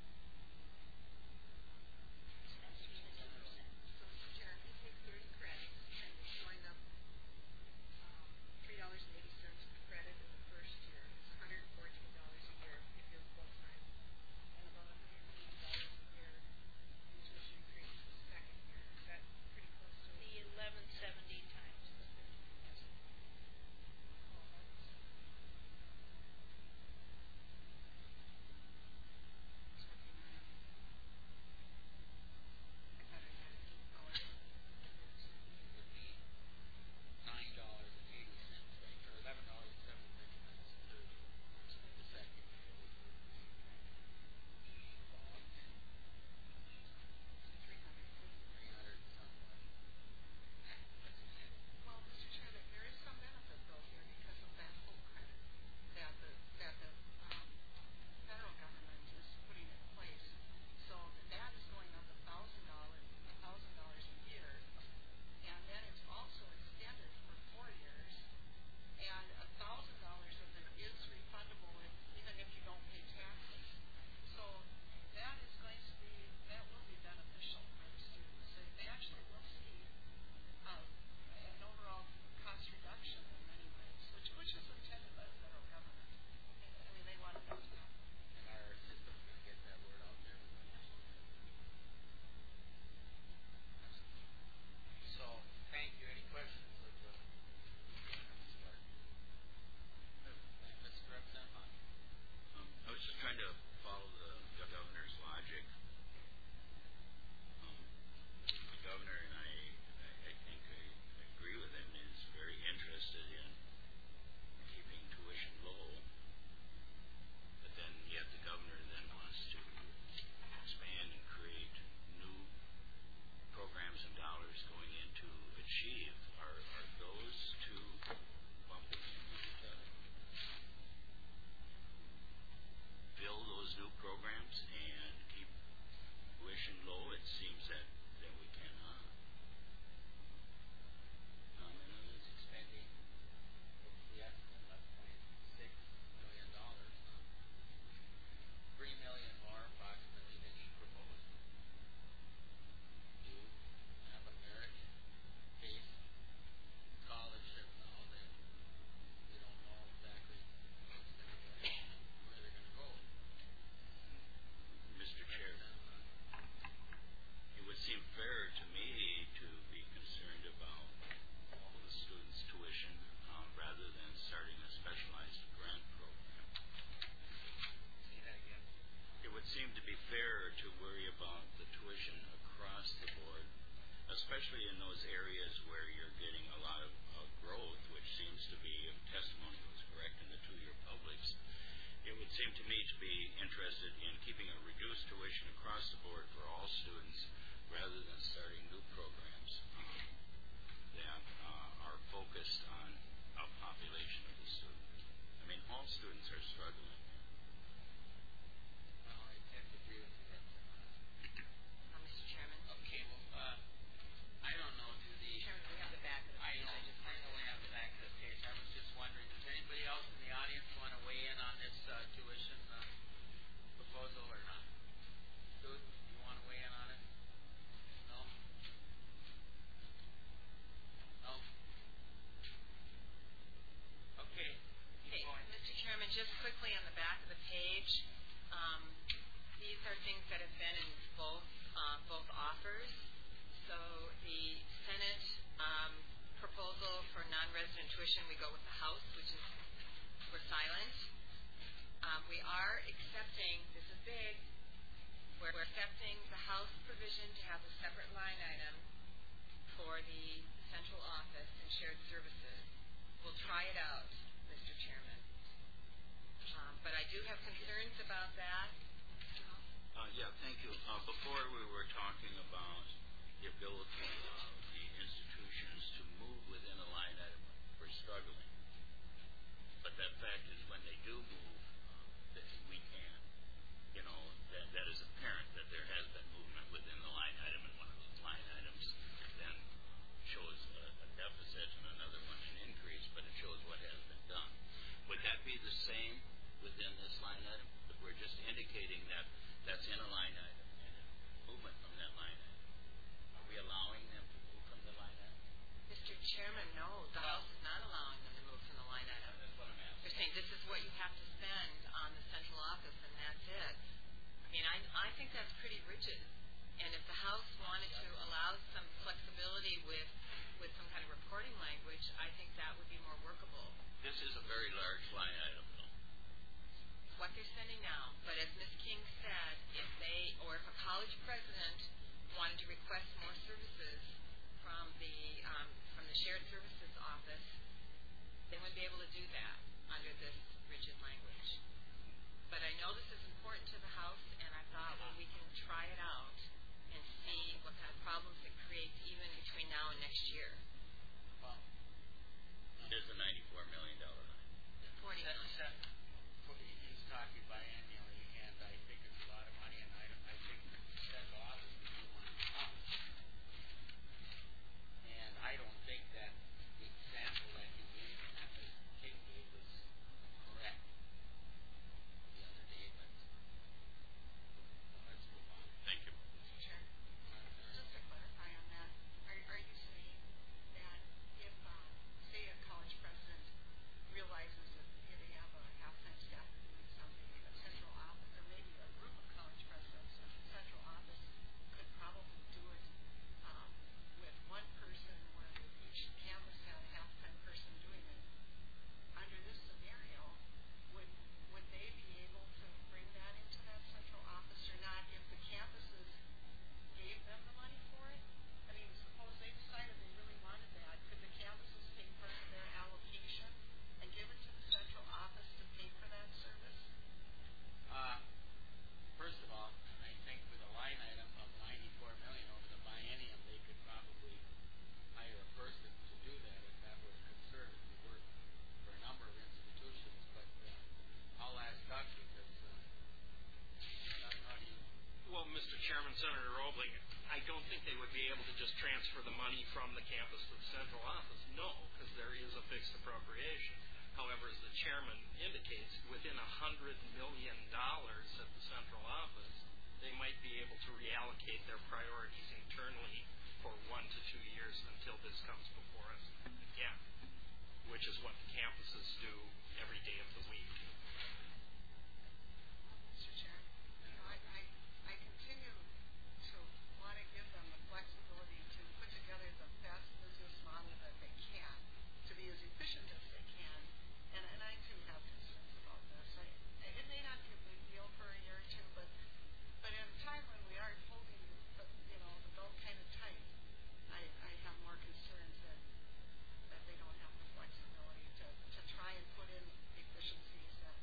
So that would be the two percent. So, Mister Chair, if you take thirty credits and you're showing up um, three dollars and eighty cents per credit in the first year, it's one hundred fourteen dollars a year if you're full time, and about one hundred eighty dollars a year in tuition increase the second year. Is that pretty close to The eleven seventy times the thirty. Yes. oh, that's resident tuition, we go with the house, which is we're silent. Um, we are accepting, this is big, we're, we're accepting the house provision to have a separate line item for the central office and shared services. We'll try it out, Mister Chairman. Um, but I do have concerns about that. Uh, yeah, thank you. Uh, before we were talking about the ability of the institutions to move within a line item for struggling. But that fact is when they do move, uh, that we can, you know, that, that is apparent that there has been movement within the line item, and one of those line items then shows a, a deficit and another one an increase, but it shows what has been done. Would that be the same within this line item? If we're just indicating that that's in a line item and movement from that line item, are we allowing them to move from the line item? Mister Chairman, no, the House is not allowing them to move from the line item. That's what I'm asking. They're saying this is what you have to spend on the central office, and that's it. I mean, I, I think that's pretty rigid. And if the House wanted to allow some flexibility with, with some kind of reporting language, I think that would be more workable. This is a very large line item, though. It's what they're sending now. But as Miz King said, if they, or if a college president wanted to request more services from the um, from the shared services office, they wouldn't be able to do that under this rigid language. But I know this is important to the House, and I thought, well, we can try it out and see what kind of problems it creates even between now and next year. Well, It is a ninety-four million dollars line. Forty That- million. that- he's talking biannually, and I think it's a lot of money, and I, I think the central office would do one house. And I don't think that the example that you gave and that Miz King gave was correct the other day, but let's move on. Thank you. Mister Chair, just to clarify on that, are, are you saying that if, um, say a college president realizes that if they have a half-time staff doing something, the central office, or maybe a group of college presidents, the central office could probably do it um, with one person where each campus had a half-time person doing it. Under this scenario, would would they be able to bring that into that central office or not if the campuses gave them the money for it? I mean, suppose they decided they really wanted that. Could the campuses take part of their allocation and give it to the central office to pay for that service? Uh, first of all, I think with a line item of ninety-four million over the biennium, they could probably hire a person to do that if that were a concern. It would work for a number of institutions, but uh, I'll ask Doug because uh, Doug, how do you? Well, Mister Chairman, Senator Roebling, I don't think they would be able to just transfer the money from the campus to the central office. No, because there is a fixed appropriation. However, as the chairman indicates, within a hundred million dollars at the central office, they might be able to reallocate their priorities internally for one to two years until this comes before us again, which is what the campuses do every day of the week. Mister Chair, you know, I, I, I continue to want to give them the flexibility to put together the best business model that they can, to be as efficient as they can, and, and I too have concerns about this. I, it may not be a big deal for a year or two, but but at a time when we are holding the, you know, the belt kind of tight, I, I have more concerns that that they don't have the flexibility to, to try and put in efficiencies that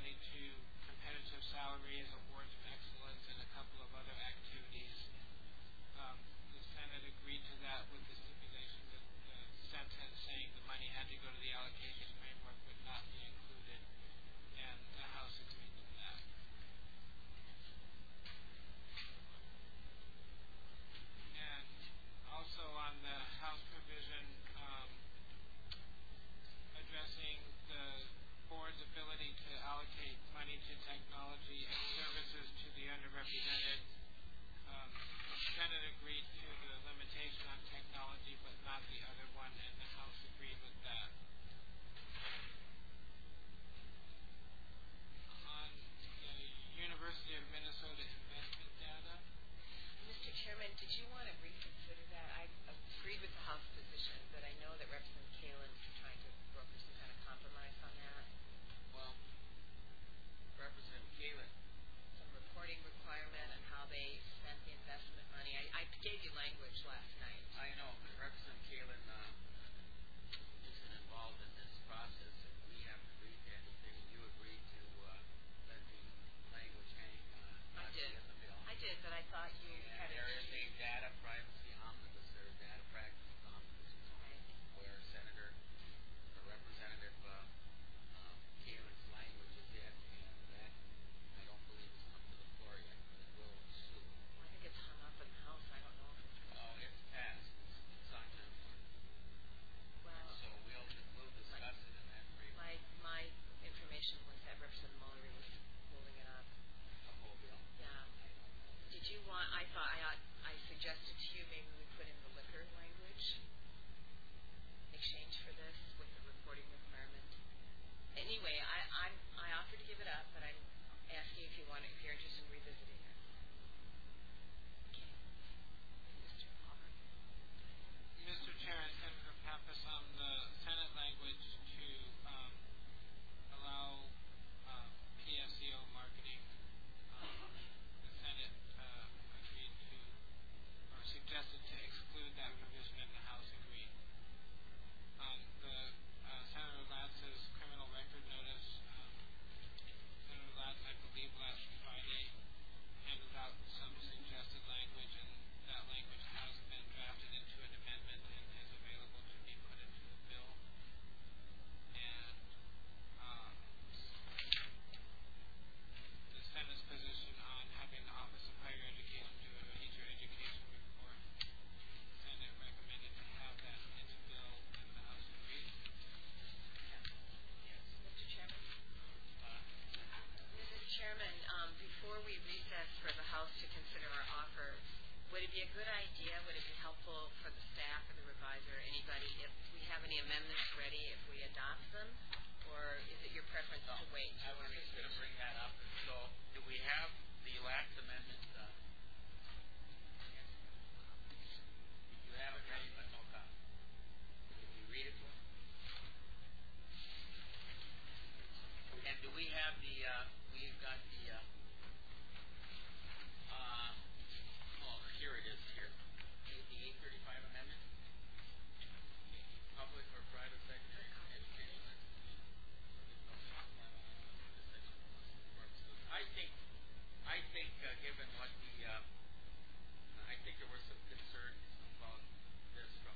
money to competitive salaries, awards of excellence, and a couple of other activities. Um, the Senate agreed to that with the stipulation that the sentence saying the money had to go to the allocation framework would not be included, and the House agreed to that. And also on the House provision um, addressing the board's ability to allocate money to technology and services to the underrepresented, um, the Senate agreed to the limitation on technology but not the other one, and the House agreed with that. On the University of Minnesota investment data, Mister Chairman, did you want to reconsider that? I agreed with the House position, but I know that Representative Kalin was trying to broker some kind of compromise on that. Well, Representative Kalin, Some reporting requirement on how they spent the investment money. I, I gave you language last night. I know, but Representative Kalin uh, isn't involved in this process, and we haven't agreed to anything. You agreed to uh, let the language hang, uh, I not be did. in the bill. I did, but I thought you And had there is a issue. data privacy omnibus, there are data practices omnibus, Right. where Senator or Representative uh, um, Kalin's language is in, and that I don't believe has come to the floor yet, but it will soon. Well, I think it's hung up in the House. I don't know if it's. Oh, it's passed. It's, it's on your floor. Well, So we'll we'll discuss it in that framework. my my information was that Representative Mullery was holding it up. The whole bill. Yeah. I don't know. Did you want? I thought I ought, I suggested to you maybe we put in the liquor language in exchange for this with the reporting requirement. Anyway, I I'm, I offered to give it up, but I'm asking if you want if you're interested in revisiting it. Okay. Mister Palmer. Mister Chair and Senator Pappas, on the Senate language to um, allow uh, P S E O marketing, um, the Senate uh, agreed to, or suggested to exclude that provision, and the House agreed. On the uh, Senator Latz's criminal record notice, um, Senator Latz, I believe last Friday, handed out some suggested language, and that language has been drafted into an amendment and is available to be put into the bill. And uh, the Senate's position on having the Office of Higher Education do a teacher education report, the Senate recommended to have that in the bill, and the House agreed. Yes. Mister Chairman. Uh, Mister Chairman, um, before we recess for the House to consider our offer, would it be a good idea, would it be helpful for the staff or the revisor, anybody, if we have any amendments ready, if we adopt them? Or is it your preference no, to wait? I was just going to bring that up. And so, do we have the last amendment? Uh, yes. Did you have it ready, but no copy? Can you read it to us? And do we have the, uh, we've got the, uh, uh, oh, here it is, here. The, the eight thirty-five amendment? Public or private secondary education institution. I think, I think, uh, given what the, uh, I think there were some concerns about this from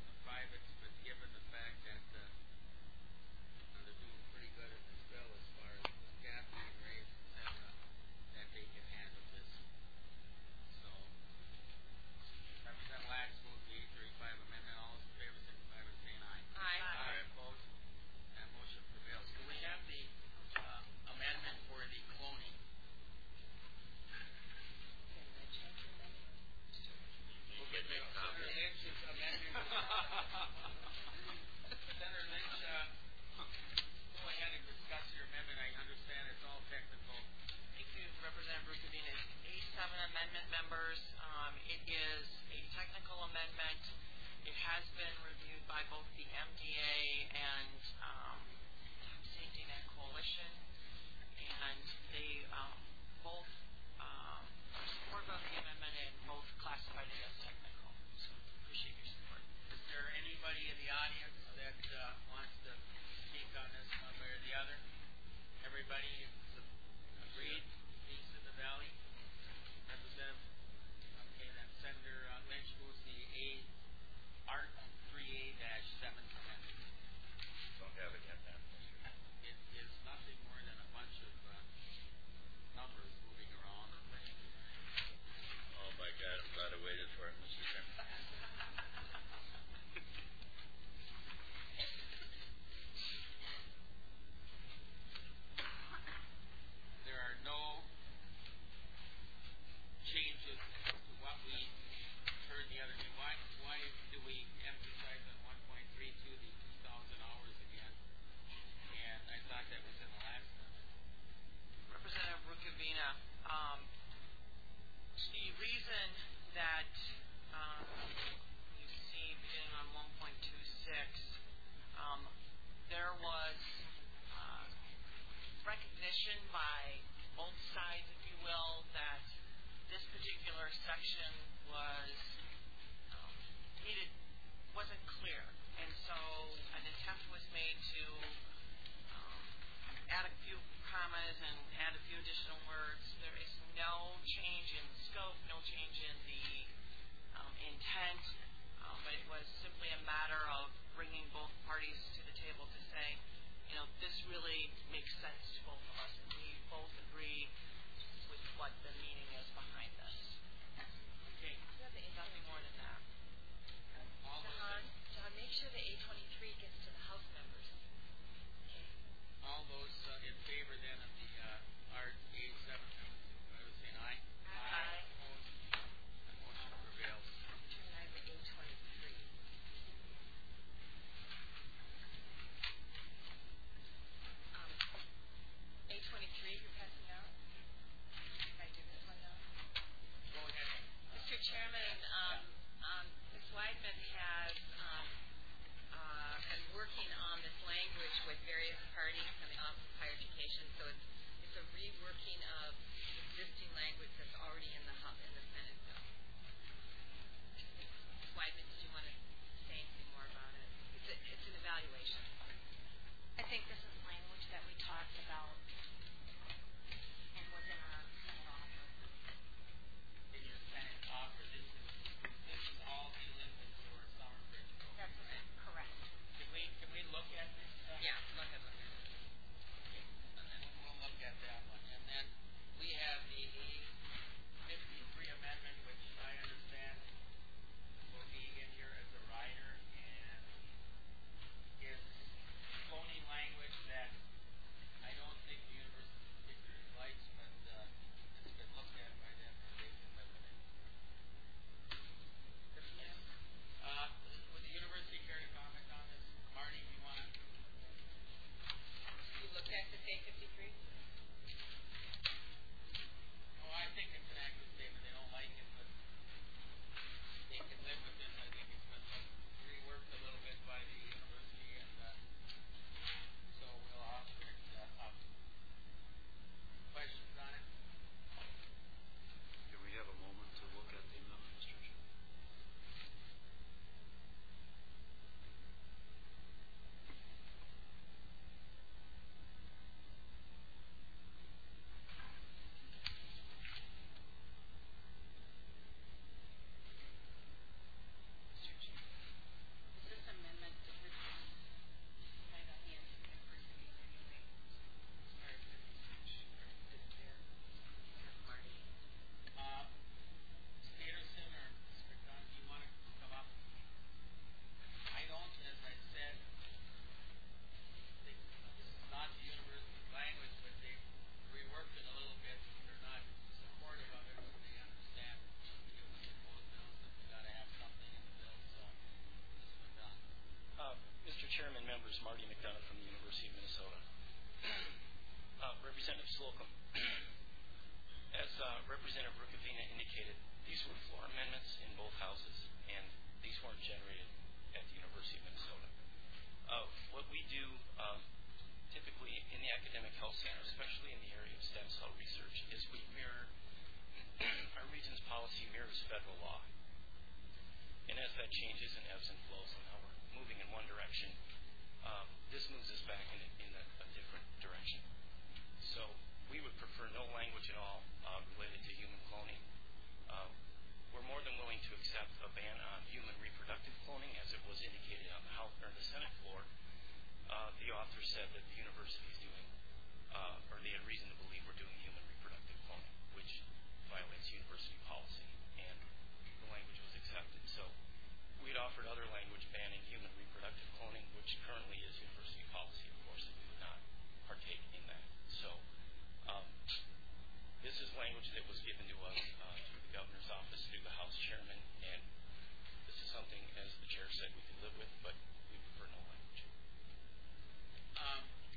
decision by both sides, if you will, that this particular section was um, needed, wasn't clear. And so an attempt was made to um, add a few commas and add a few additional words. There is no change in scope, no change in the um, intent, um, but it was simply a matter of bringing both parties to the table to say, you know, this really makes sense to both of us, and we both agree with what the meaning is behind this. Okay. Nothing more than that. All those John, in, John, make sure the A twenty-three gets to the House members. Okay. All those uh, in favor then of the uh, R eighty-seven amendment, signify by saying aye. Aye. Opposed? That motion prevails. Turn I have A twenty-three. Um, A twenty-three, you're passing out? Can I do this one now? Go ahead. Mister Chairman, um, um, Miz Weidman has um, uh, been working on this language with various parties from the Office of Higher Education, so it's it's a reworking of existing language that's already in the hub in the Senate bill. Miz Weidman, did you want to say anything more about it? It's a, it's an evaluation. I think this is language that we talked about and was in our Senate offer. In your Senate offer, this is this is all dealing with your summer bridge program. That's correct. Can we can we look at this? Uh, Yeah, go ahead, look at it. Okay. And then we'll look at that one. And then we have the A fifty-three amendment, which I understand will be in here as a rider, and is cloning language that I don't think the university particularly likes, but uh, it's been looked at by them and they can live with it. Uh, would the university care to comment on this? Marty, do you want to? You looked at this A fifty-three? Oh, I think it's an accurate statement. They don't like it, but they can live with this. I think it's been reworked a little bit by the university, and uh, so we'll offer it uh, up. Questions on it? Do we have a moment to look at the amendment, Mister Chair? Is this amendment, is this kind of in university in any way? Or is it, or is it their, their party? Uh, Peterson or Mister Dunn, do you want to come up? I don't, as I said, think this is not the university's language, but they've reworked it a little bit. They're not supportive of it, but they understand it was proposed bills that we got to have something in the bill, so this was done. Uh, Mister Chairman, members, Marty McDonough from the University of Minnesota. uh, Representative Slocum, as uh, Representative Rukavina indicated, these were floor amendments in both houses, and these weren't generated at the University of Minnesota. Uh, what we do um, typically in the academic health center, especially in the area of stem cell research, is we mirror our region's policy mirrors federal law. And as that changes and ebbs and flows, and now we're moving in one direction, um, this moves us back in, a, in a, a different direction. So we would prefer no language at all uh, related to human cloning. Uh, we're more than willing to accept a ban on human reproductive cloning, as it was indicated on the House or the Senate floor. Uh, the author said that the university is doing, uh, or they had reason to believe we're doing human reproductive cloning, which violates university policy, and the language was accepted. So we had offered other language banning human reproductive cloning, which currently is university policy, of course, and we would not partake in that. So um, this is language that was given to us uh, through the governor's office, through the House chairman, and this is something, as the chair said, we could live with, but we prefer no language. Um,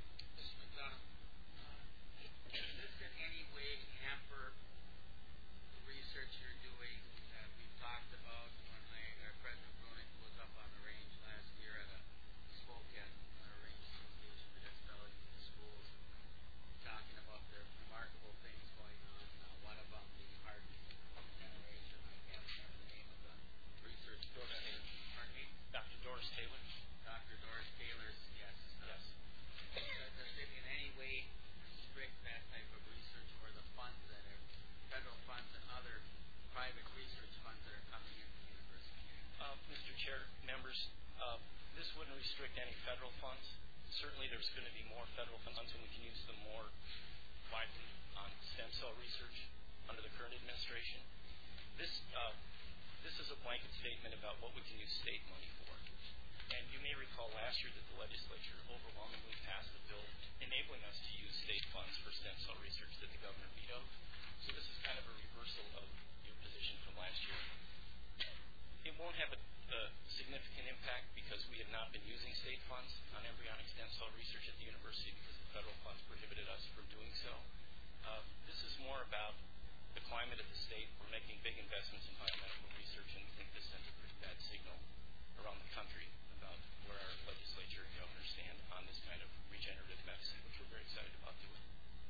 any federal funds. Certainly there's going to be more federal funds, and we can use them more widely on stem cell research under the current administration. This, uh, this is a blanket statement about what we can use state money for. And you may recall last year that the legislature overwhelmingly passed a bill enabling us to use state funds for stem cell research that the governor vetoed. So this is kind of a reversal of your position from last year. It won't have a, a significant impact because we have not been using state funds on embryonic stem cell research at the university because the federal funds prohibited us from doing so. Uh, this is more about the climate of the state. We're making big investments in biomedical research, and we think this sends a pretty bad signal around the country about where our legislature and governor stand on this kind of regenerative medicine, which we're very excited about doing.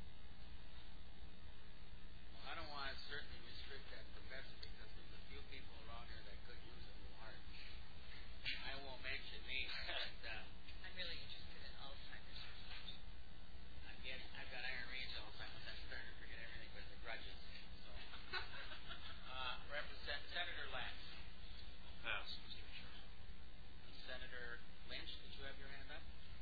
Well, I don't want to certainly restrict that professor because there's a few people around here that could use a little heart. I won't mention names, but uh, I'm really interested in Alzheimer's research. I'm getting, I've got iron range Alzheimer's. I'm starting to forget everything but the grudges. So, uh, Represent Senator Lax. Pass, Mister Chairman. Senator Lynch, did you have your hand up?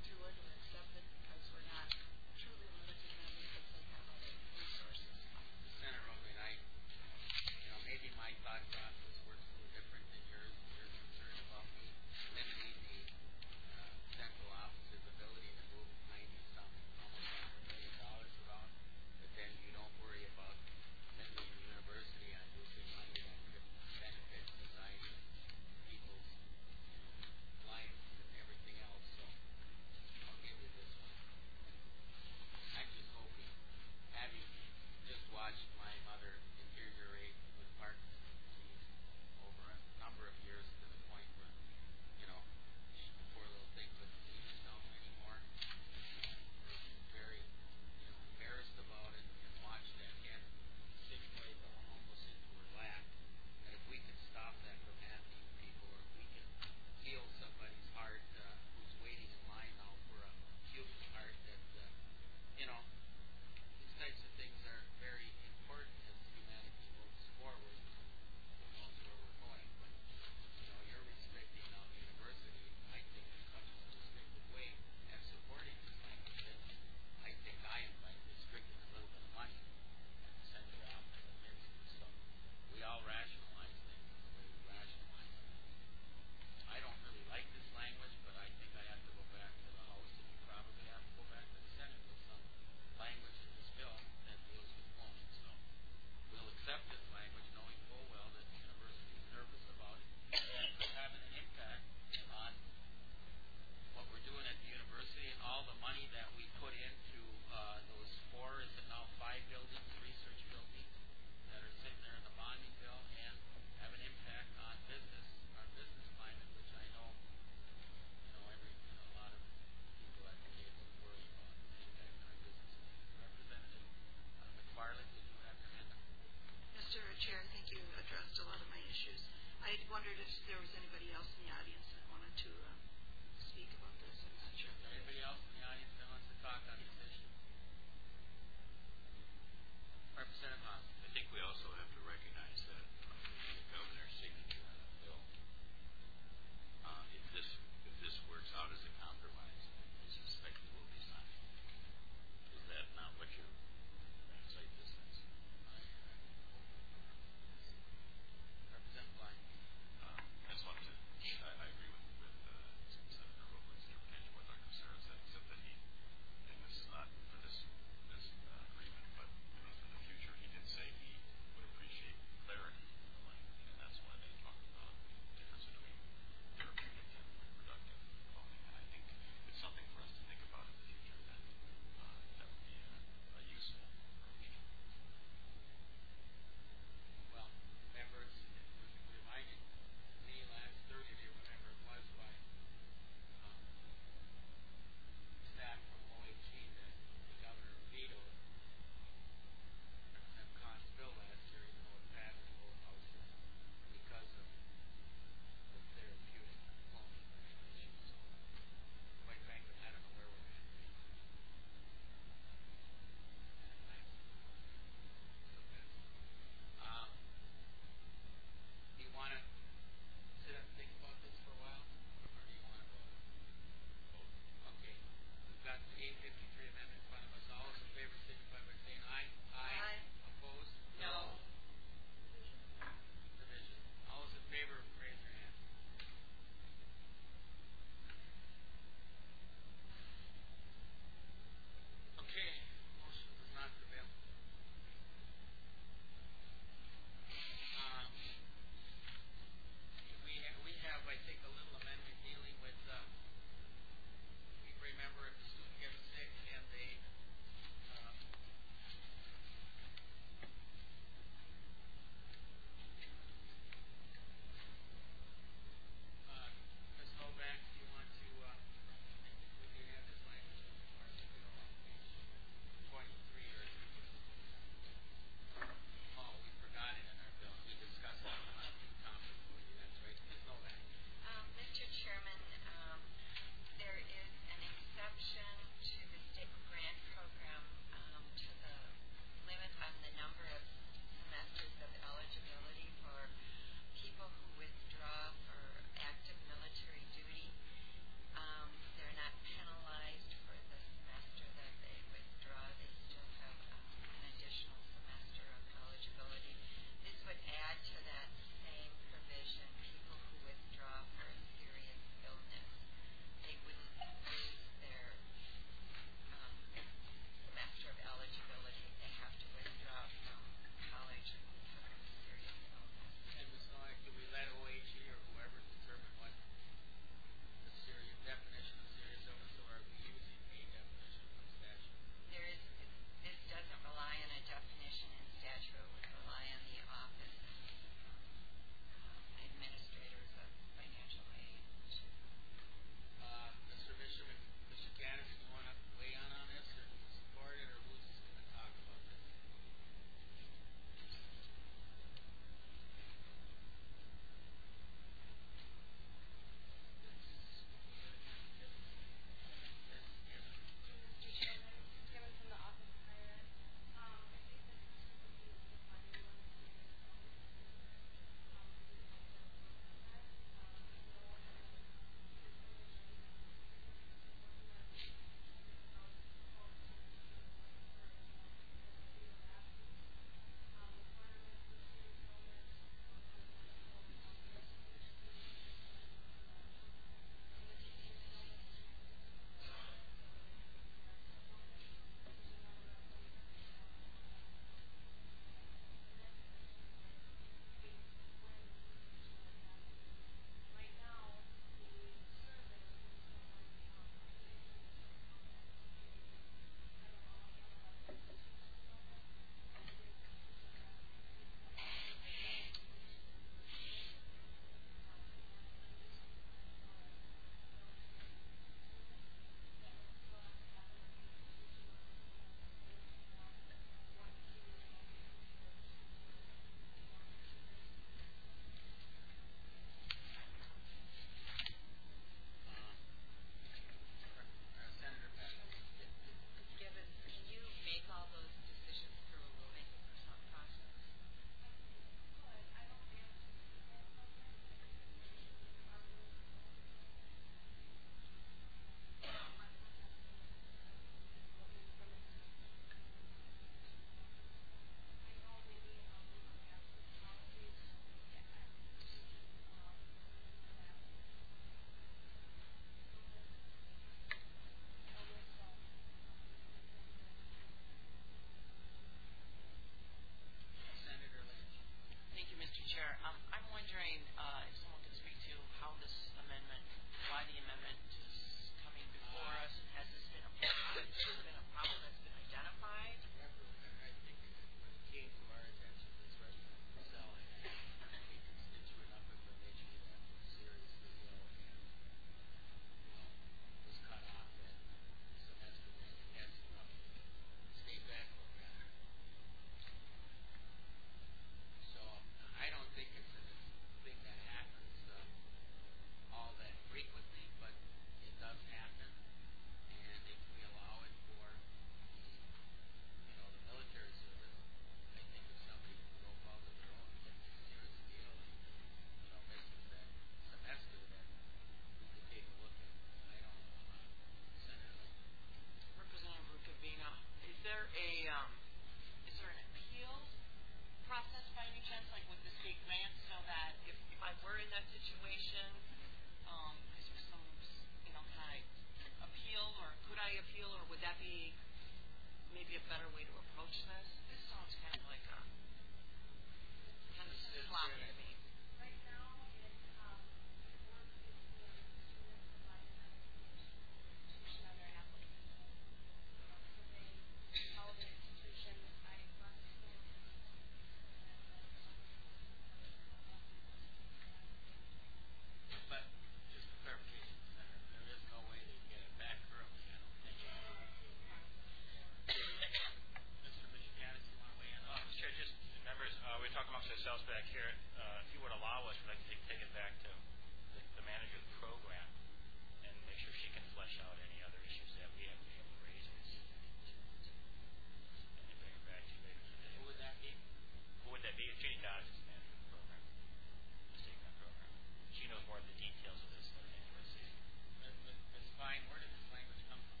uh, Carrot, uh, if you would allow us, we'd like to take, take it back to the, the manager of the program and make sure she can flesh out any other issues that we haven't been able to raise with you. And then bring it back to you later today. Who would that be? Who would that be? It's Judy Dodge, is the manager of the program, the statement program. She knows more of the details of this than any of us do. Ms. Ms. Ms. Fine, where did this language come from?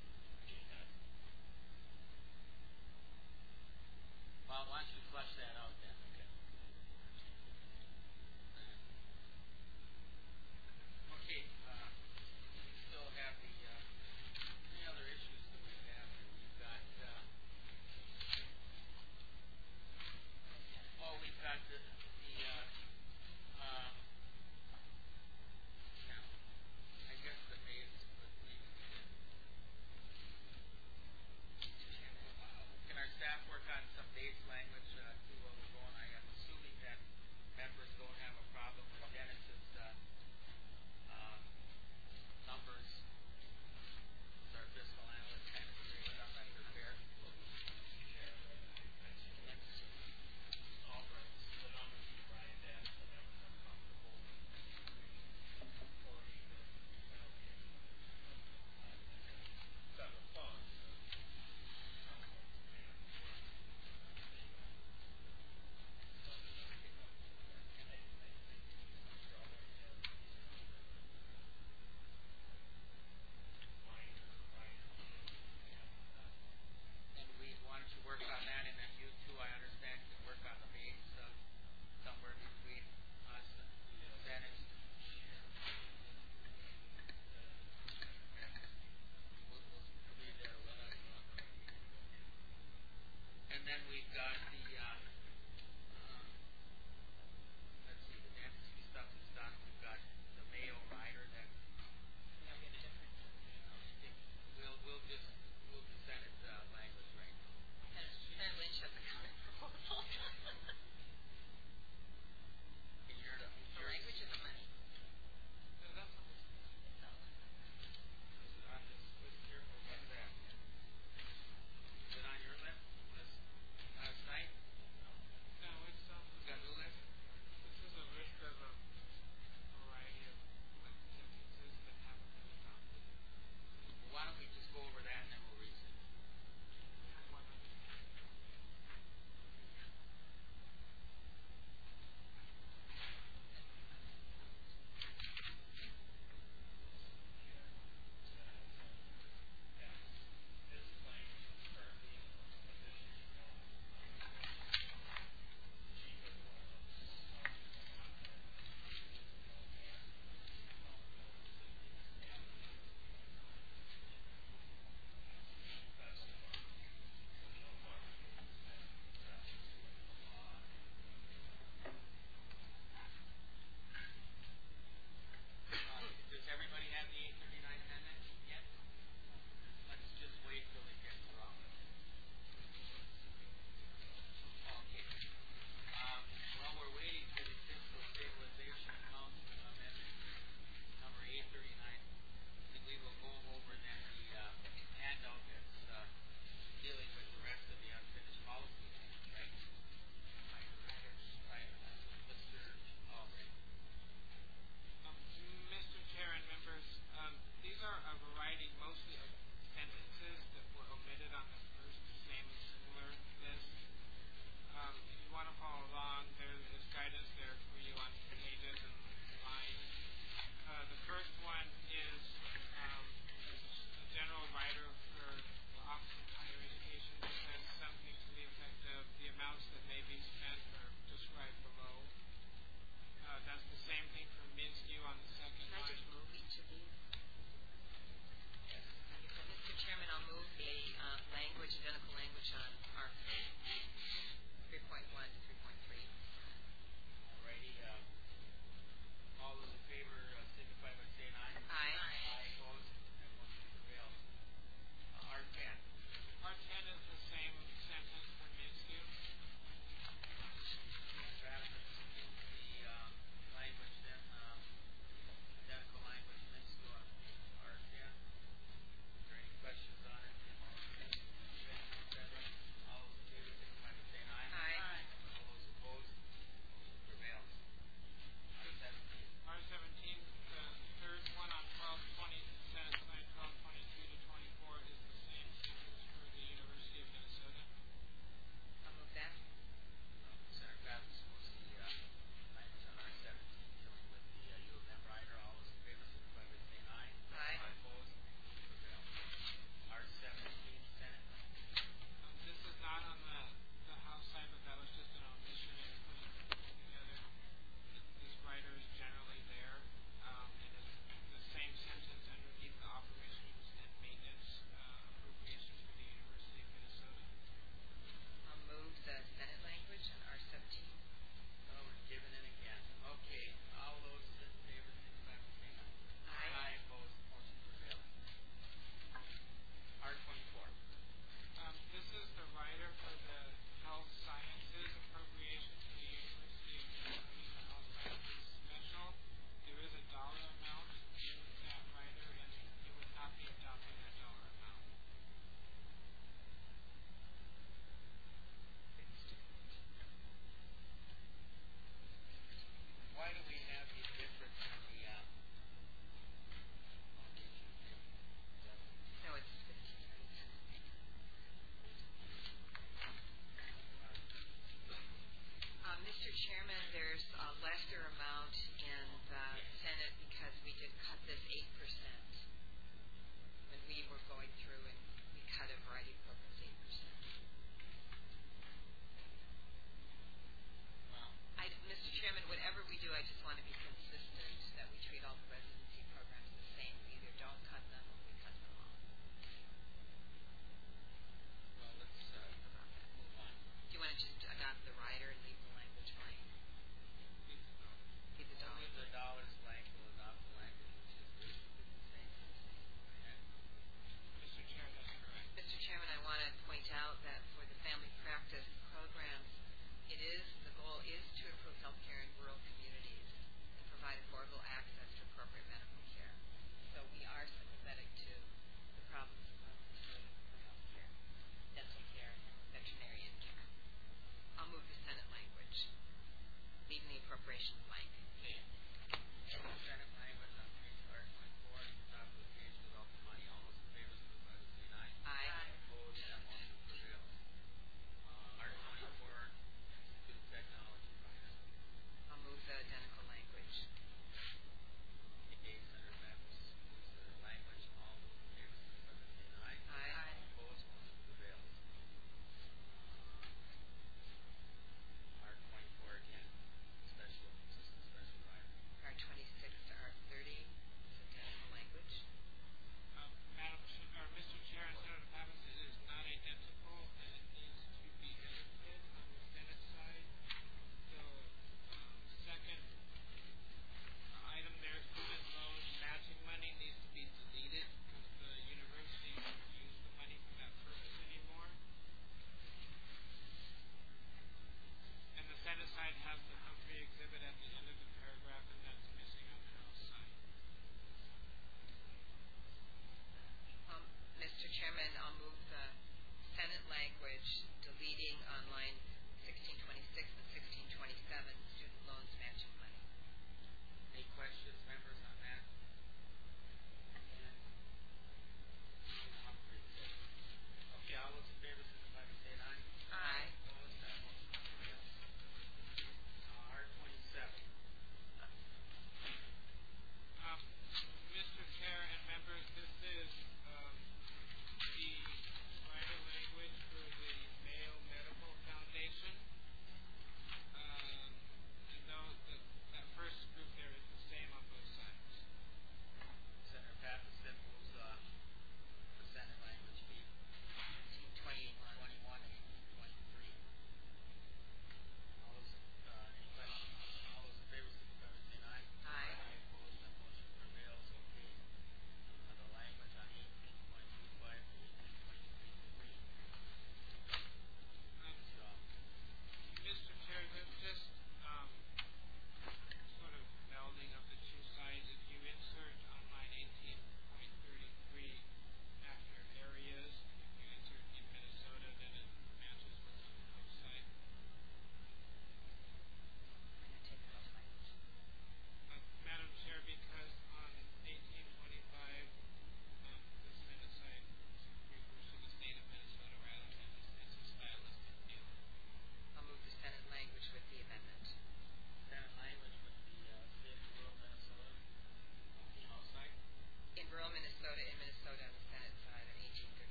Judy Dodge. Well, why don't you flesh that out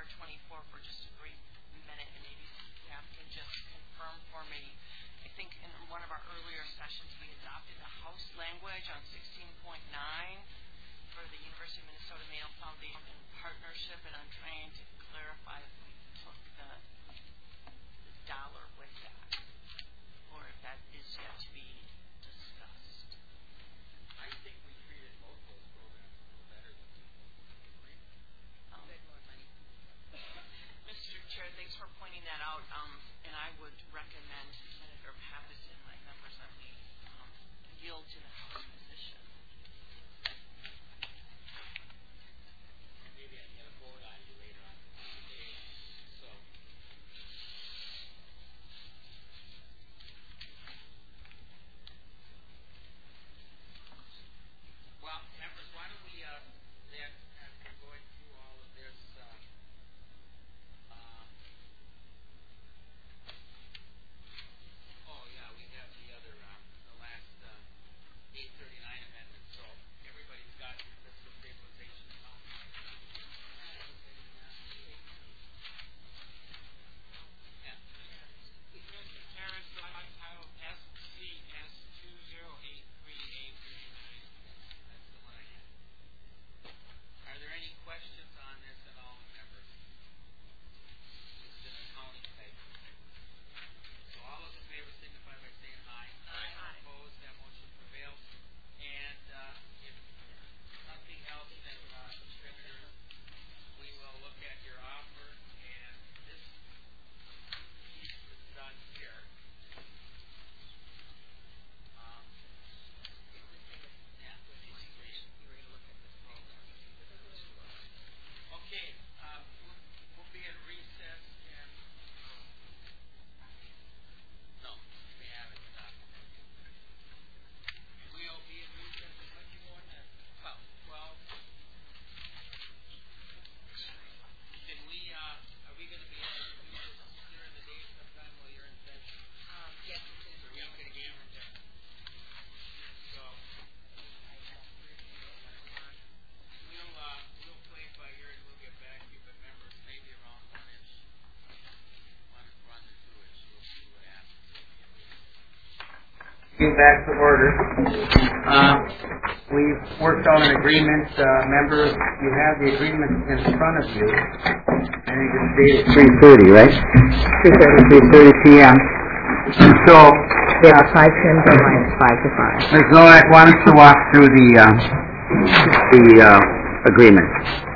R twenty-four for just a brief minute, and maybe staff can just confirm for me. I think in one of our earlier sessions we adopted the House language on sixteen point nine for the University of Minnesota Mayo Foundation in partnership, and I'm trying to clarify if we took the, the dollar with that, or if that is yet to be discussed. I think we treated both those programs a little better than we did. Um, more money. Mister Chair, thanks for pointing that out, um, and I would recommend Senator Pappas and my members that we um, yield to the House position. And maybe I can get a vote on you later on today. So. Well, members, why don't we uh, then, after going through all of this, uh, uh, oh yeah, we have the other, uh, the last uh, eight thirty-nine amendment. So everybody's got your fiscal stabilization account. Yeah. Mister Chair, it's the title S C S two zero eight three A thirty-nine. That's the one I have. Are there any questions on this at all, members? It's an accounting type. So all those in favor signify by saying aye. Aye. Opposed, that motion prevails. And uh, if nothing else, then uh, distributors, we will look at your offer, and this piece is done here. Um, yeah, with these three. Okay, uh, we'll, we'll be in recess and, no, we haven't done. We'll be in recess, and let you go on at twelve. Twelve. Can we, uh, are we gonna be able to do this during the day sometime while you're in session? Um, yes, it's Are we gonna get in? So, we'll, uh, we'll play it by ear and we'll get back to you, but members, maybe around one-ish, one, one to two-ish, we'll see what happens. Getting back to order. Uh, we've worked on an agreement. Uh, members, you have the agreement in front of you. I think it's dated three thirty, right? three thirty, three thirty p.m. So, Yeah, five p m to minus five to five. Miz Nowak, why don't you walk through the uh, the uh, agreement?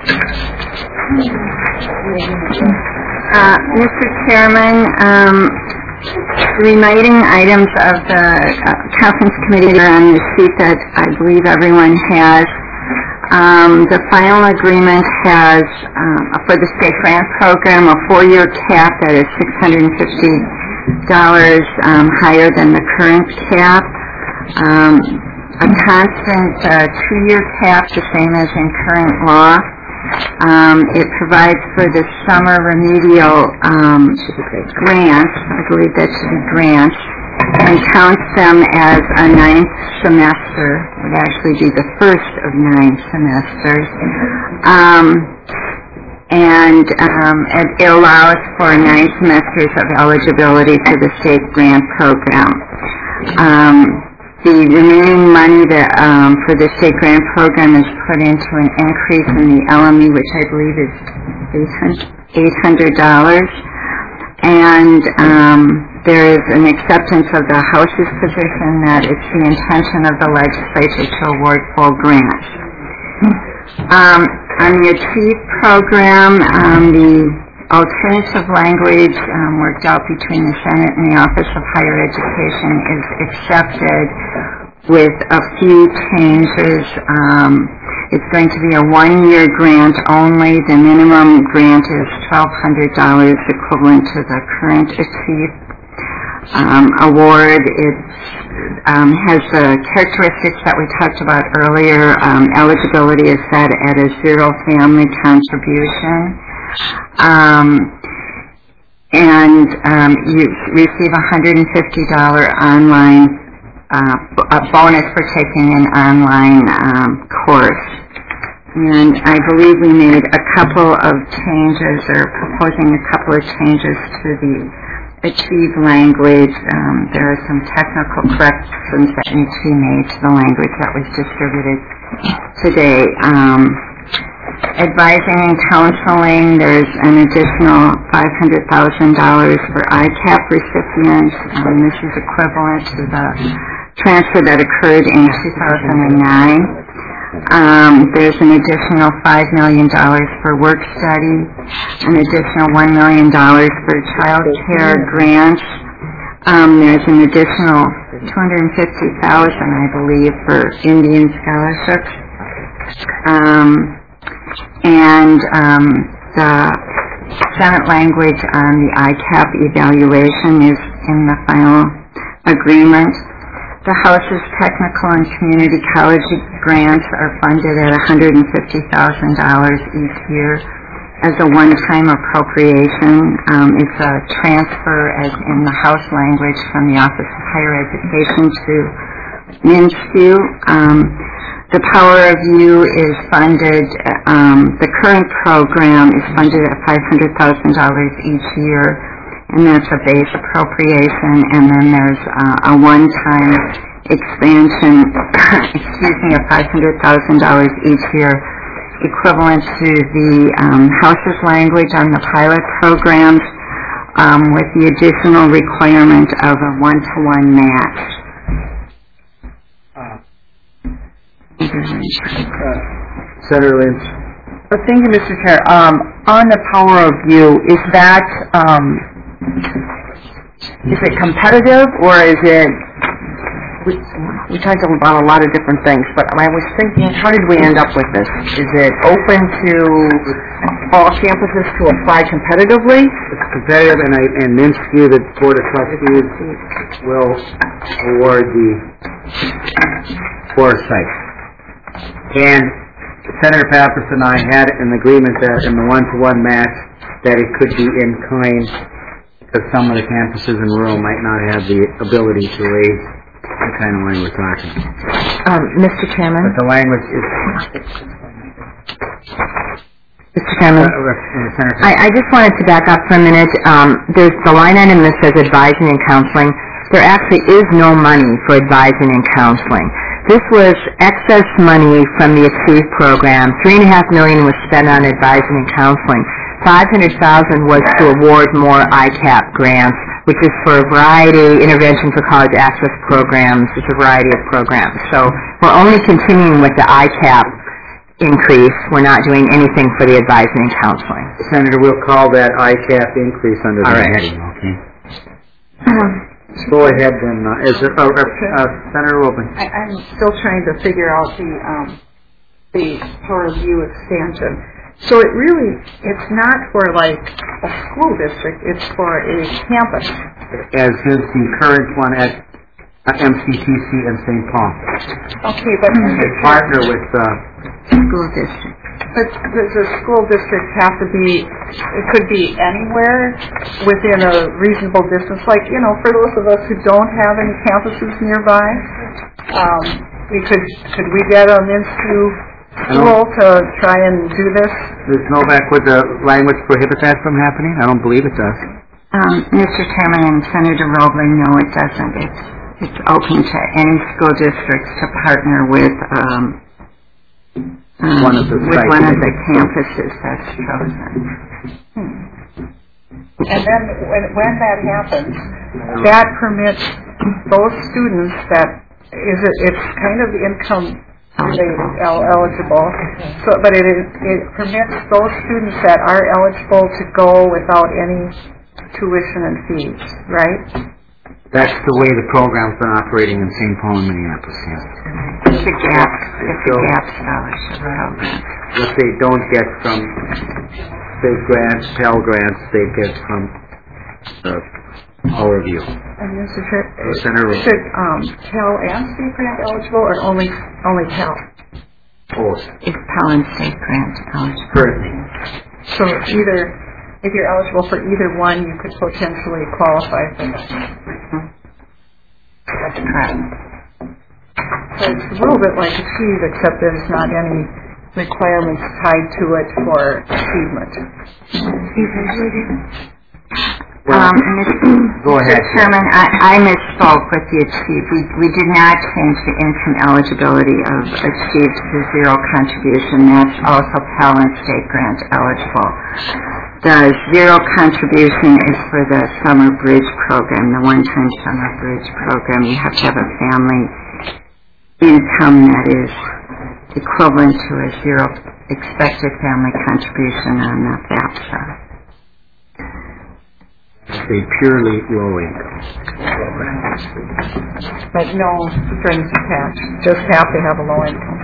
Uh, Mister Chairman, um, remaining items of the uh, conference committee are on the sheet that I believe everyone has. Um, the final agreement has, um, for the state grant program, a four-year cap that is six hundred fifty dollars um, higher than the current cap. Um, a constant uh, two-year cap, the same as in current law. Um, it provides for the summer remedial um, grant, I believe that should be grant, and counts them as a ninth semester. It would actually be the first of nine semesters. Um, and um, it, it allows for nine semesters of eligibility for the state grant program. Um, The remaining money that, um, for the state grant program is put into an increase in the L M E, which I believe is eight hundred dollars. And um, there is an acceptance of the House's position that it's the intention of the legislature to award full grants. Um, on the ACHIEVE program, um, the alternative language um, worked out between the Senate and the Office of Higher Education is accepted with a few changes. Um, it's going to be a one-year grant only. The minimum grant is twelve hundred dollars, equivalent to the current ACHIEVE um, award. It um, has the characteristics that we talked about earlier. Um, eligibility is set at a zero family contribution. Um, and um, you receive a one hundred fifty dollars online uh, a bonus for taking an online um, course. And I believe we made a couple of changes, or proposing a couple of changes to the Achieve language. Um, there are some technical corrections that need to be made to the language that was distributed today. Um, advising and counseling, there's an additional five hundred thousand dollars for I CAP recipients. Um, this is equivalent to the transfer that occurred in two thousand nine. Um, there's an additional five million dollars for work study, an additional one million dollars for child care grants. Um, there's an additional two hundred fifty thousand dollars, I believe, for Indian scholarships. Um, and um, the Senate language on the I CAP evaluation is in the final agreement. The House's technical and community college grants are funded at one hundred fifty thousand dollars each year as a one-time appropriation. Um, it's a transfer, as in the House language, from the Office of Higher Education to MnSCU. Um, the Power of You is funded, um, the current program is funded at five hundred thousand dollars each year, and that's a base appropriation, and then there's uh, a one-time expansion, excuse me, of five hundred thousand dollars each year, equivalent to the um, House's language on the pilot programs, um, with the additional requirement of a one-to-one match. Uh, uh, Senator Lynch. Well, thank you, Mister Chair. Um, on the Power of You, is that um, is it competitive, or is it? We, we talked about a lot of different things, but I was thinking, how did we end up with this? Is it open to all campuses to apply competitively? It's competitive, and, I, and MnSCU, the Board of Trustees, will award the foresight. And Senator Pappas and I had an agreement that in the one-to-one match that it could be in kind, because some of the campuses in rural might not have the ability to raise the kind of money we're talking. Um, Mister Chairman? But the language is... Mister Chairman? Uh, uh, I, I just wanted to back up for a minute. Um, there's the line item that says advising and counseling. There actually is no money for advising and counseling. This was excess money from the Achieve program. Three and a half million was spent on advising and counseling. Five hundred thousand was to award more I CAP grants, which is for a variety, intervention for college access programs. It's a variety of programs. So we're only continuing with the I CAP increase. We're not doing anything for the advising and counseling. Senator, we'll call that I CAP increase under All the right. heading, okay? Um, Go ahead, then. Uh, is there, uh, uh, Senator Rubin. I, I'm still trying to figure out the um, the Power of You expansion. So it really, it's not for like a school district, it's for a campus. As is the current one at uh, M C T C in Saint Paul. Okay, but... They partner with uh, School district. But does the school district have to be, it could be anywhere within a reasonable distance? Like, you know, for those of us who don't have any campuses nearby, um, we could, could we get a MnSCU school to try and do this? Does Novak with the language prohibit that from happening? I don't believe it does. Um, Mister Chairman and Senator Roebling, no, it doesn't. It's, it's open to any school districts to partner with um, um, one of the with one of the campuses that's chosen. Hmm. And then when, when that happens, that permits those students that is it, it's kind of income related, el- eligible. So, but it is, it permits those students that are eligible to go without any tuition and fees, right? That's the way the program's been operating in Saint Paul and Minneapolis, yes. It's a gap, it's a gap scholarship program. What they don't get from state grants, Pell grants, they get from the Power of You. And Mister Chair, Senator is it um, Pell and state grant eligible, or only only Pell? Both. It's Pell and state grant eligible. Currently. So either, if you're eligible for either one, you could potentially qualify for that. That's correct. So it's a little bit like Achieve, except there's not any requirements tied to it for achievement. Um, Go ahead. Mister Chairman, I, I misspoke with the achieve. We, we did not change the income eligibility of achieved to zero contribution. That's also Pell and State Grant eligible. The zero contribution is for the Summer Bridge program, the one-time Summer Bridge program. You have to have a family income that is equivalent to a zero expected family contribution on the FAFSA. A purely low income. But no strings attached. Just have to have a low income.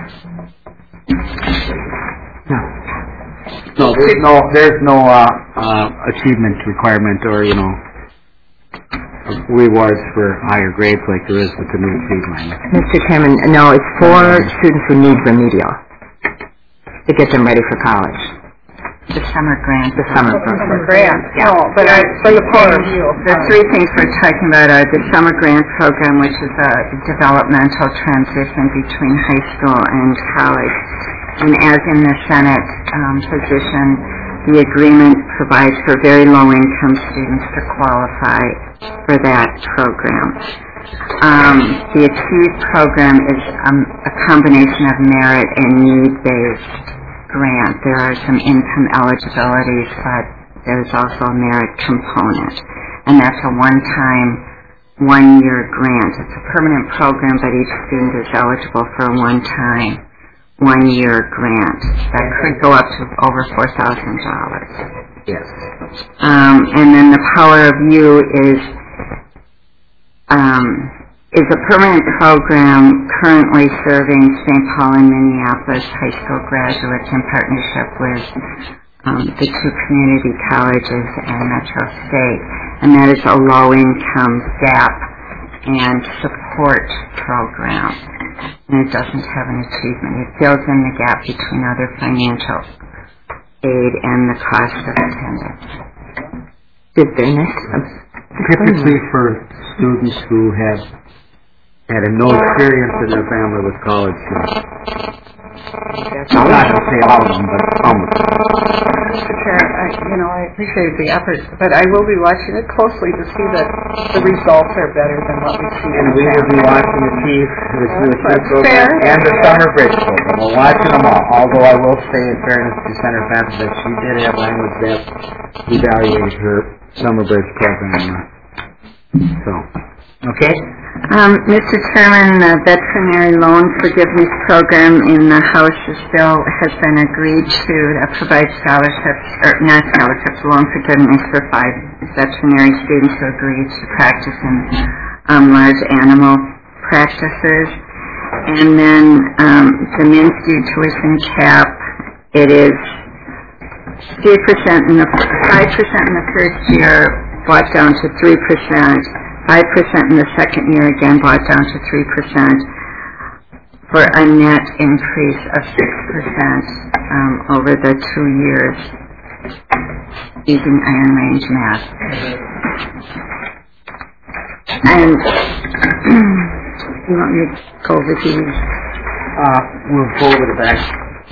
No. No, there's no, there's no uh, uh, achievement requirement or, you know, rewards for higher grades like there is with the new achieve line. Mister Chairman, no, it's for students who need remedial to get them ready for college. The summer grant. The summer program. Summer grant. Yeah. No, but I, for the poor. The three things we're talking about are the summer grant program, which is a developmental transition between high school and college. And as in the Senate um, position, the agreement provides for very low-income students to qualify for that program. Um, the Achieve program is um, a combination of merit and need-based grant. There are some income eligibilities, but there's also a merit component. And that's a one-time, one-year grant. It's a permanent program, but each student is eligible for a one-time, one-year grant. That could go up to over four thousand dollars. Yes. Um, and then the Power of You is um, is a permanent program currently serving Saint Paul and Minneapolis high school graduates in partnership with um, the two community colleges and Metro State. And that is a low-income gap and support program. And it doesn't have an achievement. It fills in the gap between other financial aid and the cost of attendance. Good goodness. Typically for students who have had no experience in their family with college. I'm not going to say all of them, but some of them. Mister Chair, I, you know, I appreciate the effort, but I will be watching it closely to see that the results are better than what we've seen. And we will be watching the Chief, the Chief Fair. program, and the Summer Bridge program. We're watching them all, although I will say in fairness to Senator Fenton that she did have language that evaluated her Summer Bridge program. So, okay? Um, Mister Chairman, the Veterinary Loan Forgiveness Program in the House's bill has been agreed to that provides scholarships, or not scholarships, loan forgiveness for five veterinary students who agree to practice in um, large animal practices. And then um, the Minsky tuition cap, it is three percent in the five percent in the first year, brought down to three percent. five percent in the second year, again brought down to three percent, for a net increase of six percent um, over the two years, using Iron Range math. And you want me to go over these? Uh, we'll go over the back.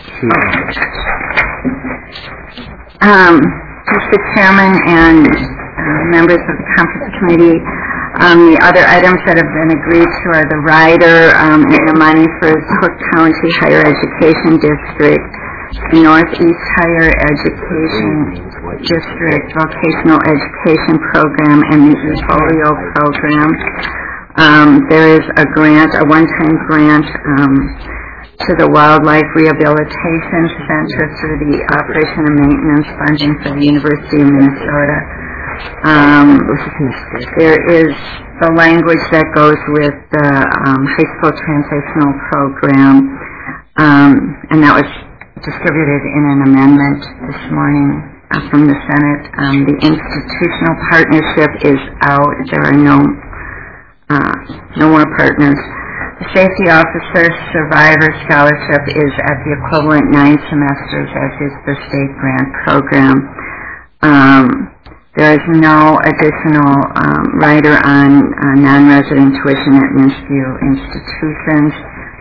Um, Mister Chairman and uh, members of the conference committee, Um, the other items that have been agreed to are the rider um, and the money for Cook County Higher Education District, the Northeast Higher Education District Vocational Education Program, and the ePolio program. Um, there is a grant, a one-time grant um, to the Wildlife Rehabilitation Center through the Operation and Maintenance Funding for the University of Minnesota. Um, there is the language that goes with the um, high school transitional program, um, and that was distributed in an amendment this morning uh, from the Senate. Um, the institutional partnership is out. There are no uh, no more partners. The Safety Officer Survivor Scholarship is at the equivalent nine semesters, as is the state grant program. Um, There is no additional um, rider on uh, non-resident tuition at Minsky institutions.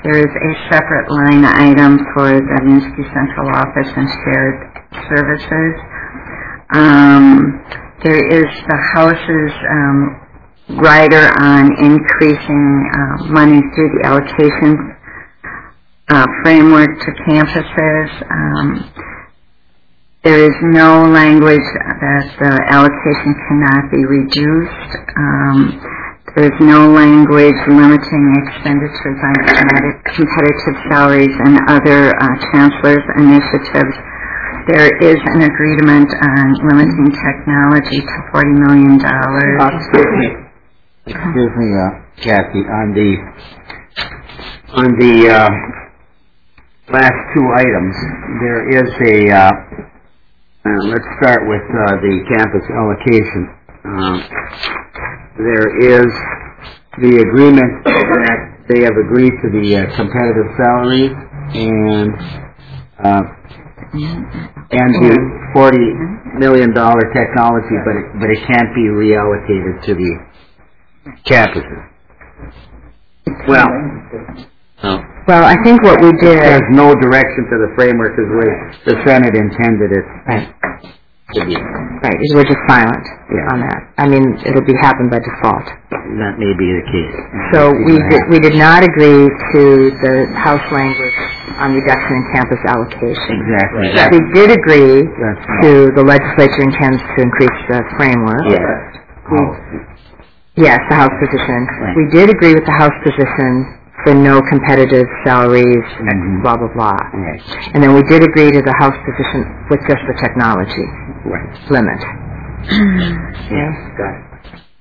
There is a separate line item for the Minsky Central Office and Shared Services. Um, there is the House's um, rider on increasing uh, money through the allocation uh, framework to campuses. Um, there is no language that the allocation cannot be reduced. Um, there is no language limiting expenditures on competitive salaries and other uh, chancellor's initiatives. There is an agreement on limiting technology to forty million dollars. Uh, excuse me. Excuse me, uh, Kathy, on the, on the, uh, last two items, there is a, uh, uh let's start with, uh, the campus allocation. Uh, there is the agreement that they have agreed to the uh, competitive salary and, uh, and the forty million dollars technology, but it, but it can't be reallocated to the campuses. Well, no. Well, I think what we did... There's no direction to the framework as the Senate intended it right. to be. Right, we're just silent yeah. on that. I mean, it'll be happen by default. That may be the case. So we did, we did not agree to the House language on reduction in campus allocation. Exactly. But we did agree That's to the legislature intends to increase the framework. Yes. We, yes, the House position. Right. We did agree with the House position for no competitive salaries and mm-hmm. blah, blah, blah. Right. And then we did agree to the House position with just the technology right. limit. Yes, got it.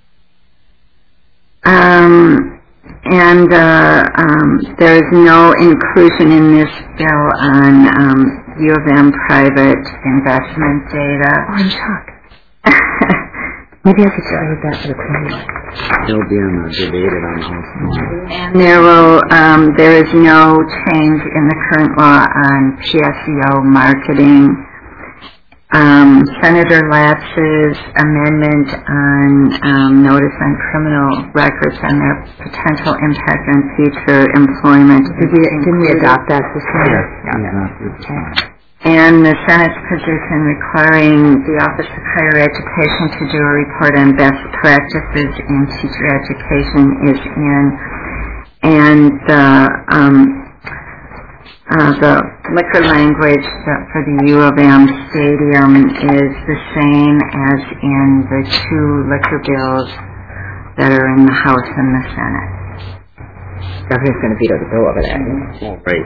Um, and uh, um, there is no inclusion in this bill on um, U of M private investment data. Oh, I'm shocked. Maybe I could save that for the committee. It'll be on the debated on the House floor. And there will, um, there is no change in the current law on P S E O marketing. Um, Senator Latz's amendment on um, notice on criminal records and their potential impact on future employment. Did we, didn't we adopt that this year? Yeah. Yeah. Okay. And the Senate's position requiring the Office of Higher Education to do a report on best practices in teacher education is in. And the, um, uh, the liquor language that for the U of M stadium is the same as in the two liquor bills that are in the House and the Senate. Governor's going to veto the bill over that. Oh, right.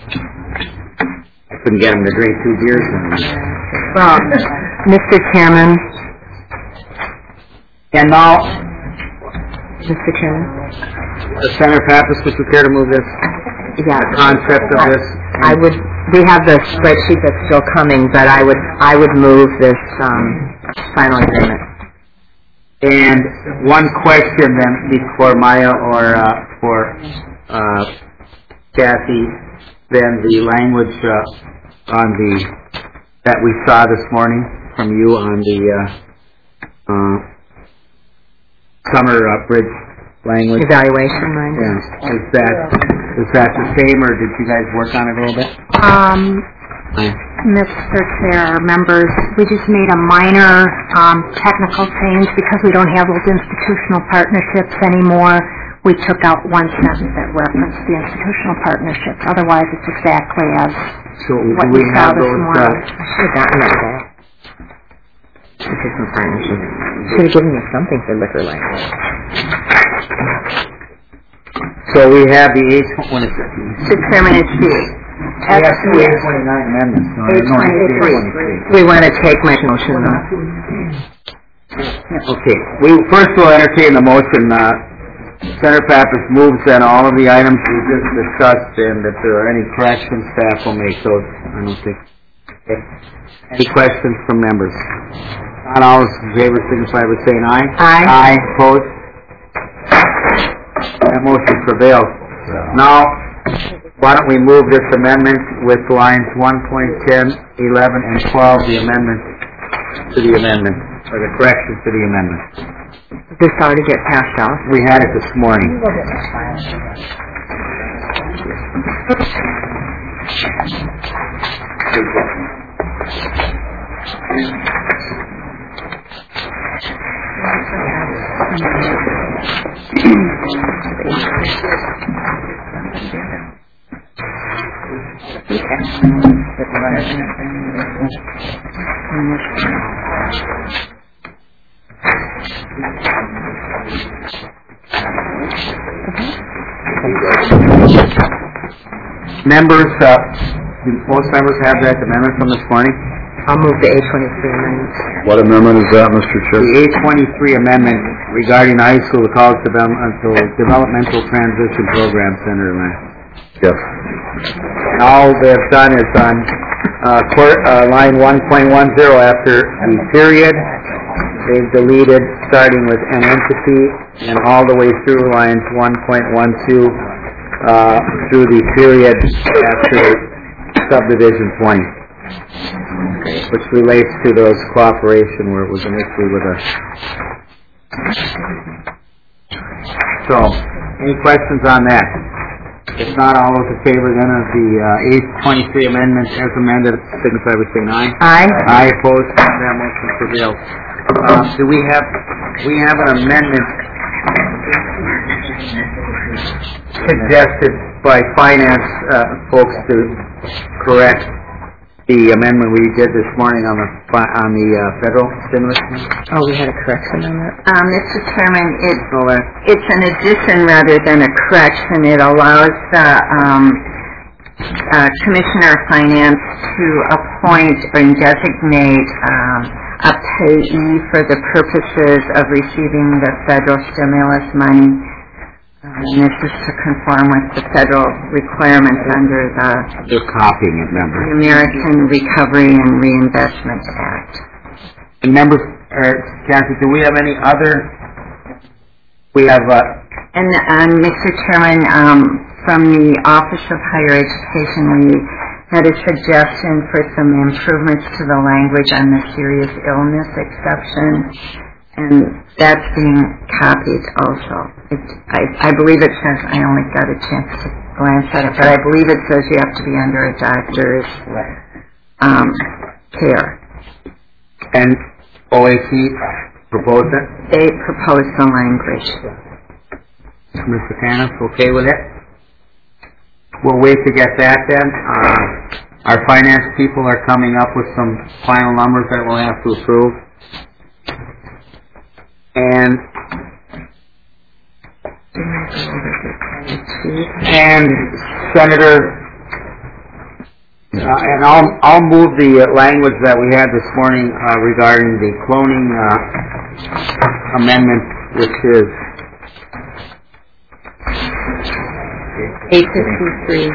I couldn't get him to drink two beers then. Well, Mister Chairman. And now, Mister Chairman. The Senator Pappas was prepared to move this. Yeah. The concept of this. I would. We have the spreadsheet that's still coming, but I would. I would move this um, final agreement. And one question then before Maya or uh, for uh, Kathy. Then the language uh, on the that we saw this morning from you on the uh, uh, summer uh, bridge language evaluation language. Yeah. Is that is that the same, or did you guys work on it a little bit? Um, Mister Chair, members, we just made a minor um, technical change because we don't have those institutional partnerships anymore. We took out one sentence that referenced the institutional partnerships. Otherwise, it's exactly as so what we we saw have this those, morning. uh, I should have gotten that back. Institutional partnership. Should have given me something for liquor language. So we have the H. What is it? Mister Chairman, it's the We have two H twenty-nine amendments. No, H no, twenty-three. We want to take my motion. Okay. We first will entertain the motion. Uh, Senator Pappas moves then all of the items we just discussed, and if there are any corrections, staff will make those. I don't think. Okay. Any questions from members? Not all those in favor signify by saying aye. Aye. Aye. Opposed? That motion prevails. Now, why don't we move this amendment with lines one point ten, eleven, and twelve, the amendment to the amendment, or the corrections to the amendment. Did this already get passed off? We had it this morning. Members, uh, do most members have that amendment from this morning? I'll move the A twenty-three amendment. What amendment is that, Mister Chair? The A twenty-three amendment regarding the high school to college developmental, developmental transition program center. Yes. All they've done is on uh, court, uh, line one point one zero after the period, they've deleted starting with an entity and all the way through lines one point one two uh, through the period after subdivision twenty. Which relates to those cooperation where it was initially with us. So, any questions on that? If not, all those in favor then of the uh, A twenty-three amendment as amended, signify by saying aye. Aye. Aye, opposed, that motion prevails. Uh, do we have, we have an amendment suggested by finance uh, folks to correct the amendment we did this morning on the on the uh, federal stimulus. Oh, we had a correction on that? Um, Mister Chairman, it, it's an addition rather than a correction. It allows the um, uh, Commissioner of Finance to appoint or designate um, a payee for the purposes of receiving the federal stimulus money. And this is to conform with the federal requirements under the They're copying it, remember. American Recovery and Reinvestment Act. And members, uh, Kathy, do we have any other? We have. Uh, and uh, Mister Chairman, um, from the Office of Higher Education, we had a suggestion for some improvements to the language on the serious illness exception. And that's being copied also. It, I, I believe it says, I only got a chance to glance at it, but I believe it says you have to be under a doctor's um, care. And O A C proposed it? They proposed the language. Mister Tanis, okay with it? We'll wait to get that then. Uh, our finance people are coming up with some final numbers that we'll have to approve. And and Senator, uh, and I'll I'll move the uh, language that we had this morning uh, regarding the cloning uh, amendment, which is eight fifty-three.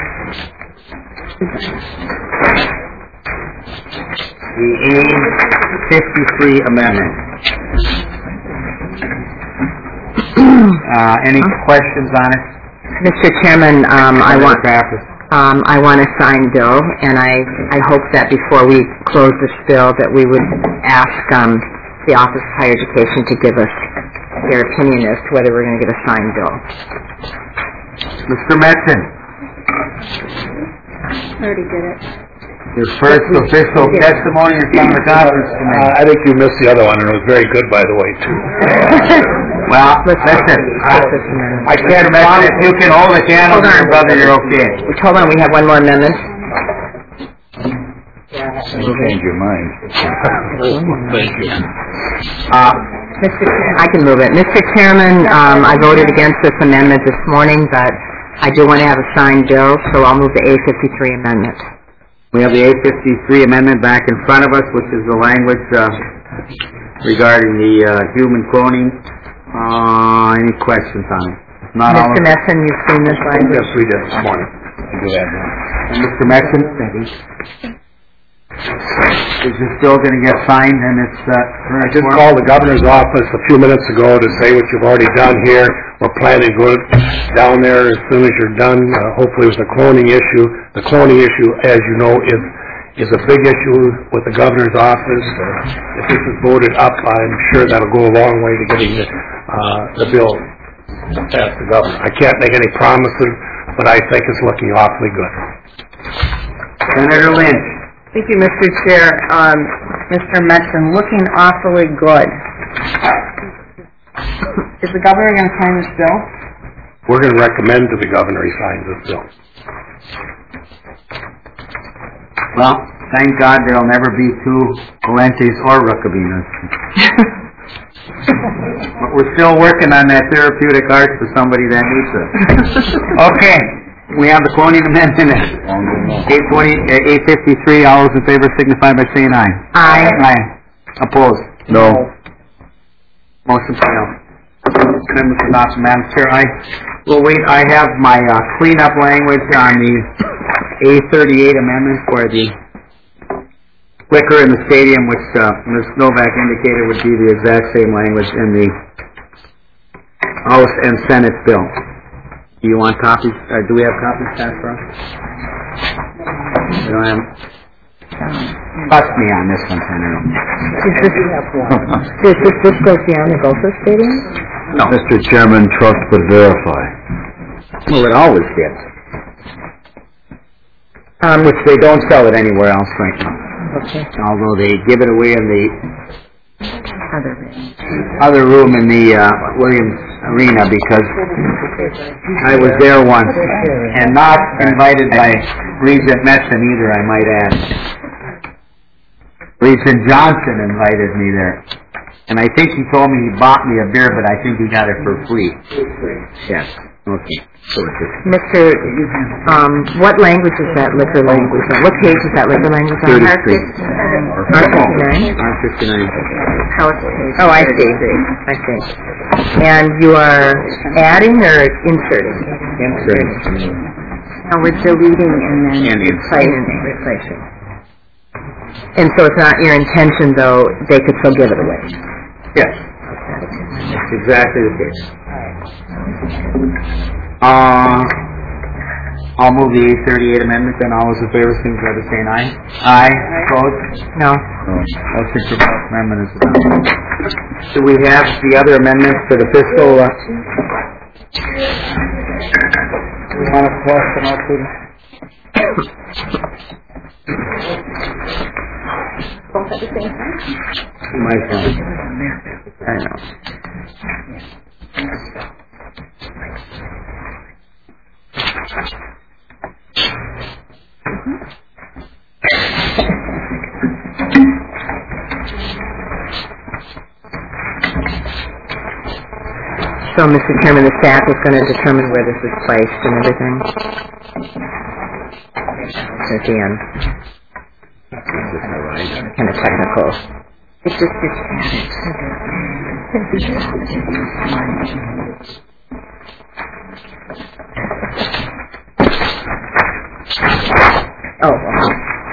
The A fifty-three amendment. Uh, any questions on it? Mister Chairman, um, I want um, I want a signed bill, and I, I hope that before we close this bill that we would ask um, the Office of Higher Education to give us their opinion as to whether we're going to get a signed bill. Mister Metzen. I already did it. Your first official testimony in front of the conference committee. Uh, I think you missed the other one, and it was very good, by the way, too. Well, listen, I can't imagine if you can hold a candle to your brother, you're okay. Hold on, we have one more amendment. You change your mind. Thank you. Uh, Mister I can move it. Mister Chairman, um, I voted against this amendment this morning, but I do want to have a signed bill, so I'll move the A fifty-three amendment. We have the A fifty-three amendment back in front of us, which is the language uh, regarding the uh, human cloning. Uh, any questions on it? Not all Mister Metzen, you've seen this language? Yes, we did this morning. You have that. And Mister Metzen? Is this still going to get signed and it's... Uh, I just called the governor's office a few minutes ago to say what you've already done here. We're planning to go down there as soon as you're done, uh, hopefully with the cloning issue. The cloning issue, as you know, is is a big issue with the governor's office. Uh, if this is voted up, I'm sure that'll go a long way to getting the, uh, the bill past the governor. I can't make any promises but I think it's looking awfully good. Senator Lynch. Thank you, Mister Chair. Um, Mister Metzen, looking awfully good. Is the governor going to sign this bill? We're going to recommend to the governor he signs this bill. Well, thank God there'll never be two Valentes or Rookavinas. But we're still working on that therapeutic arts for somebody that needs it. Okay, we have the cloning amendment at eight twenty, eight fifty-three. All those in favor signify by saying aye. Aye. Aye. Opposed? No. Motion failed. Amendment adopted. Madam Chair, I will wait. I have my uh, cleanup language on the A thirty-eight amendment for the liquor in the stadium, which uh, Miz Novak indicated would be the exact same language in the House and Senate bill. Do you want copies? Uh, do we have copies, Pastor? We don't have. Bust me on this one, Senator. Does this, this goes beyond the Gopher Stadium? No. Mister Chairman, trust but verify. Well, it always gets. Um, Which they don't sell it anywhere else right now. Okay. Although they give it away in the Other room. other room in the uh, Williams Arena, because I was there once, and not invited by Regent Metzen either, I might add. Regent Johnson invited me there. And I think he told me he bought me a beer, but I think he got it for free. Yes. Okay. So it's just Mister Um, what language is that liquor language? What page is that liquor language on? thirty-three. R fifty-nine? R fifty-nine. House page. Oh, I see. I see. And you are adding or inserting? Inserting. No, we're deleting and then And replacing. replacing. And so it's not your intention, though, they could still give it away? Yes. That's exactly the case. Uh, I'll move the A thirty-eight amendment, then all those in favor signify by saying aye. Aye. Opposed? No. Motion for both amendment is adopted. Do we have the other amendments for the fiscal? Uh, do you want to cross them out, please? Both at the same time? My phone. I know. So, Mister Chairman, the staff is going to determine where this is placed and everything? At the end. Kind of technical. It's just, it's Oh, wow.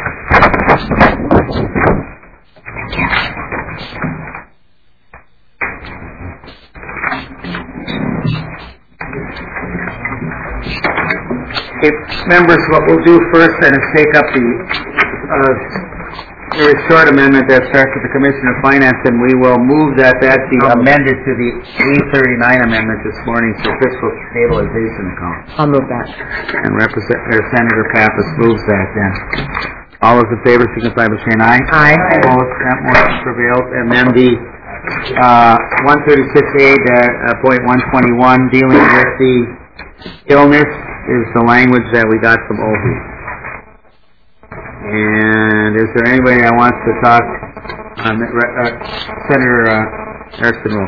Okay, members, what we'll do first then is take up the uh, very short amendment that starts with the Commissioner of Finance, and we will move that that be amended to the A thirty-nine amendment this morning for fiscal stabilization account. I'll move that. And Representative Senator Pappas moves that then. All those in favor signify by saying aye. Aye. Opposed, that motion prevails. And then the uh, one thirty-six A, uh, point one twenty-one, dealing with the illness, is the language that we got from O B. And is there anybody that wants to talk on the, uh, Senator uh, Erskine?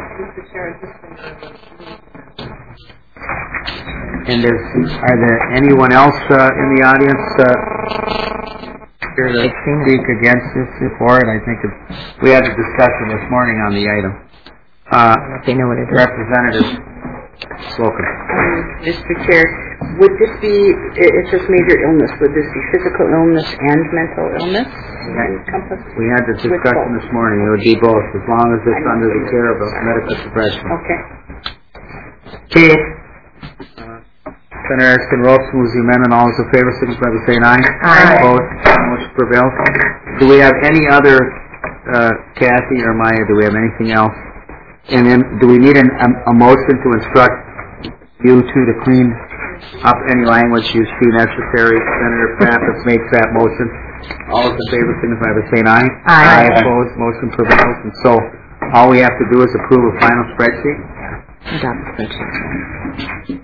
And is, are there anyone else uh, in the audience uh, here to speak against this report? I think it, we had a discussion this morning on the item. Uh, they know what it is. Representative Slocum. Mister Chair, would this be, it says major illness, would this be physical illness and mental illness? We had this discussion this morning. It would be both, as long as it's under the care of a medical professional. Okay. Okay. Uh, Senator Erskine Ropes moves the amendment. All those in favor signify by saying aye. Aye. Opposed? Motion prevails. Do we have any other, uh, Kathy or Maya, do we have anything else? And then, do we need an, a, a motion to instruct you two to clean up any language you see necessary. Senator Pappas makes that motion. All those in favor signify by saying aye. Aye. Aye opposed, motion prevails. And so all we have to do is approve a final spreadsheet. Adopt the spreadsheet.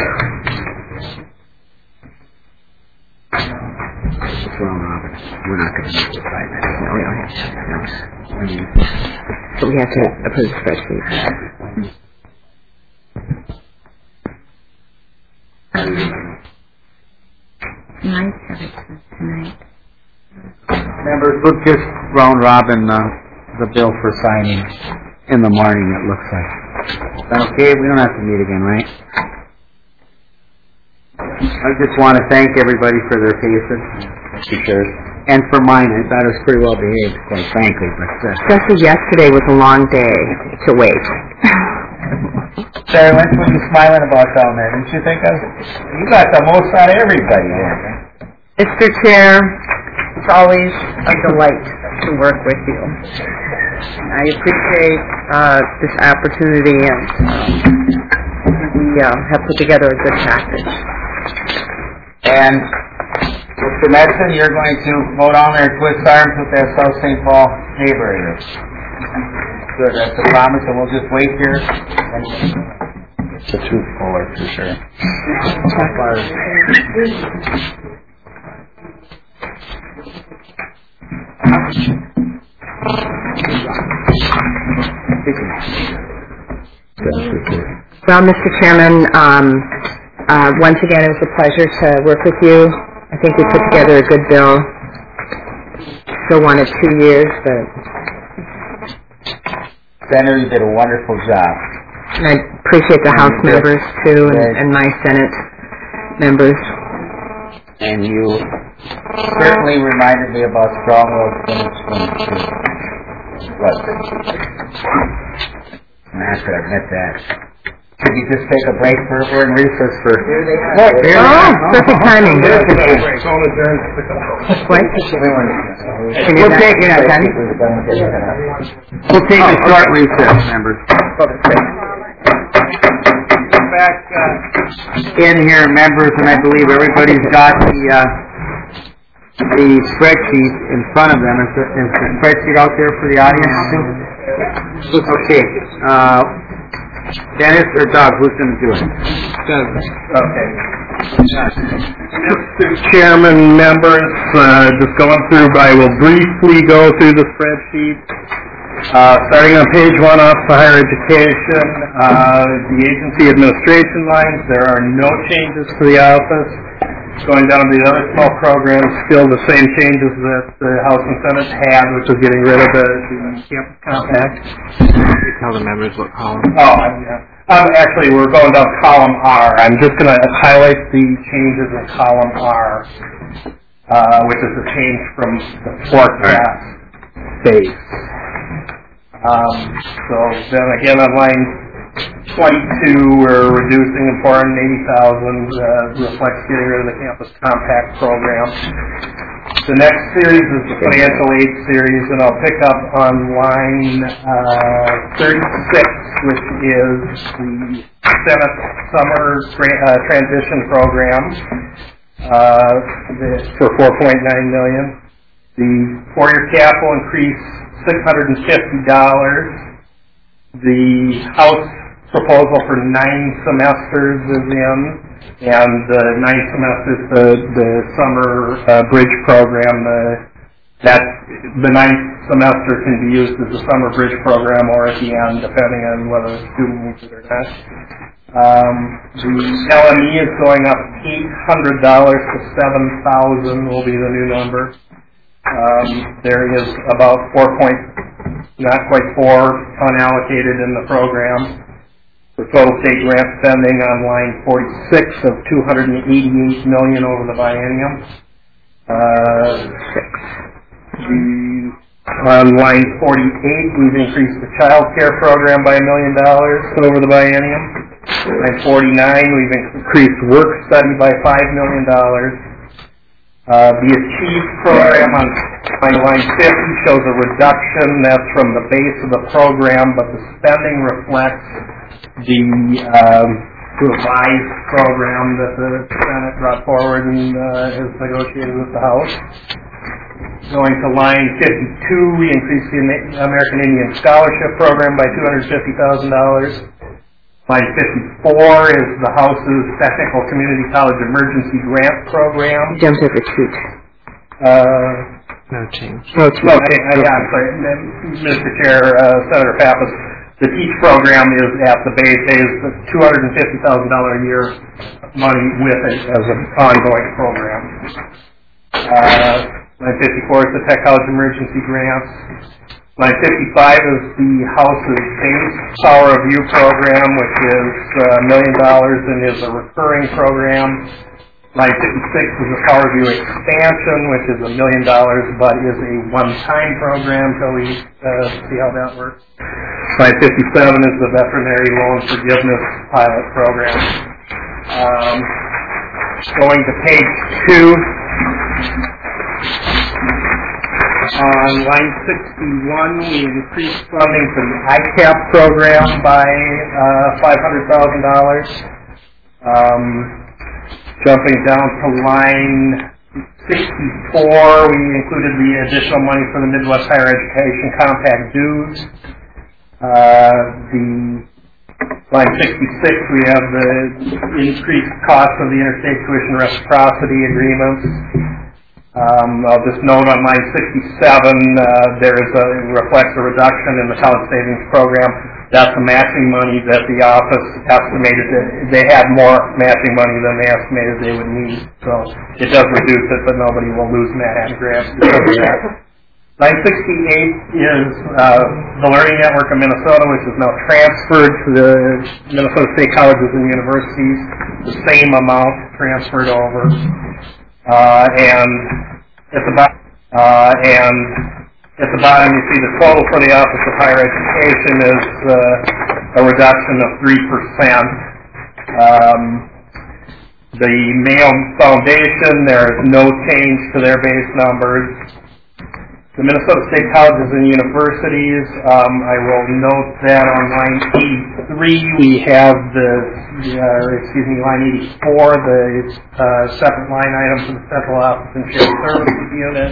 Well, we're not going to decide that. No, we don't have to. No. But we have to approve the spreadsheet. Nice have it tonight. Members, we'll just round robin uh, the bill for signing in the morning, it looks like. Is that okay? We don't have to meet again, right? I just want to thank everybody for their patience. Sure. And for mine, I thought it was pretty well behaved, quite frankly. But uh, Especially yesterday was a long day to wait. Sarah, what were you smiling about down there? Didn't you think of? You got the most out of everybody here. Mister Chair, it's always a delight to work with you. I appreciate uh, this opportunity, and we uh, have put together a good package. And Mister Metzen, you're going to go down there and twist arms with that South Saint Paul neighbor here. Good, that's a promise, and we'll just wait here. It's a truth puller for sure. Well, Mister Chairman, um, uh, once again, it was a pleasure to work with you. I think we put together a good bill. Still wanted two years, but... Senator, you did a wonderful job. And I appreciate the House members, too, and, and my Senate members. And you certainly reminded me about Strong-Willed Phoenix Swing, too. But I'm not going to admit that. Could you just take a break for a and recess for... Here they are. Look, here oh, perfect timing. What? We'll take, you're not done? We'll take oh, a short okay. recess, members. Back uh, in here, members, and I believe everybody's got the uh, the spreadsheet in front of them. Is the, is the spreadsheet out there for the audience too? Okay. Uh, Dennis or Doug, who's going to do it? Doug. Okay. Mister Chairman, members, uh, just going through, I will briefly go through the spreadsheet. Uh, starting on page one, Office of Higher Education, uh, the agency administration lines, there are no changes to the office. Going down to the other small programs, still the same changes that the House and Senate had, which was getting rid of the, the campus compact. You tell the members what column? Oh, yeah. Um, actually, we're going down column R. I'm just going to highlight the changes in column R, uh, which is a change from the forecast base. Um, so then again on line twenty-two, we're reducing in four hundred eighty thousand, uh, reflects getting rid of the campus compact program. The next series is the financial aid series, and I'll pick up on line uh, thirty-six, which is the Senate Summer tra- uh, Transition Program uh, for four point nine million dollars. The four-year cap will increase six hundred fifty dollars. The House proposal for nine semesters is in, and the nine semesters, the, the summer uh, bridge program, the, that, the ninth semester can be used as a summer bridge program or at the end, depending on whether the student needs it or not. Um, the L M E is going up eight hundred dollars to seven thousand dollars will be the new number. Um, there is about four point, not quite four, unallocated in the program. The total state grant spending on line forty-six of two hundred eighty-eight million dollars over the biennium. Uh, six. The, on line forty-eight, we've increased the child care program by a million dollars over the biennium. Line forty-nine, we've increased work study by five million dollars. Uh, the Achieve program on, on line fifty shows a reduction. That's from the base of the program, but the spending reflects the um, to a RISE program that the Senate brought forward and uh, has negotiated with the House. Going to line fifty-two, we increased the American Indian Scholarship Program by two hundred fifty thousand dollars. Line fifty-four is the House's Technical Community College Emergency Grant Program. Jumped over two. Uh, No change. No change. No, I, I, I'm sorry, Mister Chair, uh, Senator Pappas, the TEACH program is at the base, pays two hundred fifty thousand dollars a year money with it as an ongoing program. Uh, line fifty-four is the Tech College Emergency Grants. Line fifty-five is the House's base Power of You program, which is a million dollars and is a recurring program. Line fifty-six is the Power View expansion, which is a million dollars, but is a one-time program until we uh, see how that works. Line fifty-seven is the Veterinary Loan Forgiveness Pilot Program. Um, going to page two. On line sixty-one, we increased funding for the I CAP program by uh, five hundred thousand dollars. Um, Jumping down to line sixty-four, we included the additional money for the Midwest Higher Education Compact dues. Uh, the line sixty-six, we have the increased cost of the interstate tuition reciprocity agreements. Um, I'll just note on line sixty-seven, uh, there is a reflects a reduction in the college savings program. That's the matching money that the office estimated that they had more matching money than they estimated they would need. So it does reduce it, but nobody will lose Manhattan grants because of that. line sixty-eight is uh, the Learning Network of Minnesota, which is now transferred to the Minnesota State Colleges and Universities. The same amount transferred over. Uh, and at the bottom, uh, and at the bottom you see the total for the Office of Higher Education is uh, a reduction of three percent. Um, the Mayo Foundation, there is no change to their base numbers. The Minnesota State Colleges and Universities, um, I will note that on line eighty-three we have the, uh, excuse me, line eighty-four, the uh, separate line item for the Central Office and Shared Services Unit.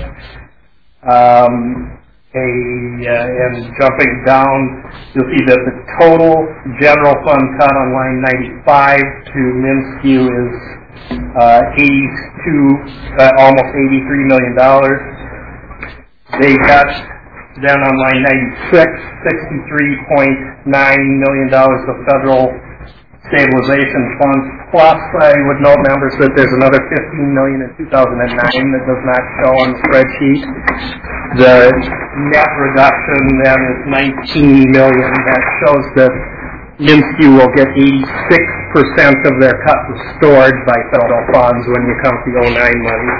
Um, a, uh, and jumping down, you'll see that the total general fund cut on line ninety-five to MnSCU is uh, eighty-two, uh, almost eighty-three million dollars. They got, then on line ninety-six, sixty-three point nine million dollars of federal stabilization funds, plus I would note, members, that there's another fifteen million dollars in two thousand nine that does not show on the spreadsheet. The net reduction then is nineteen million dollars. That shows that MnSCU will get eighty-six percent of their cut restored by federal funds when you count the oh nine money.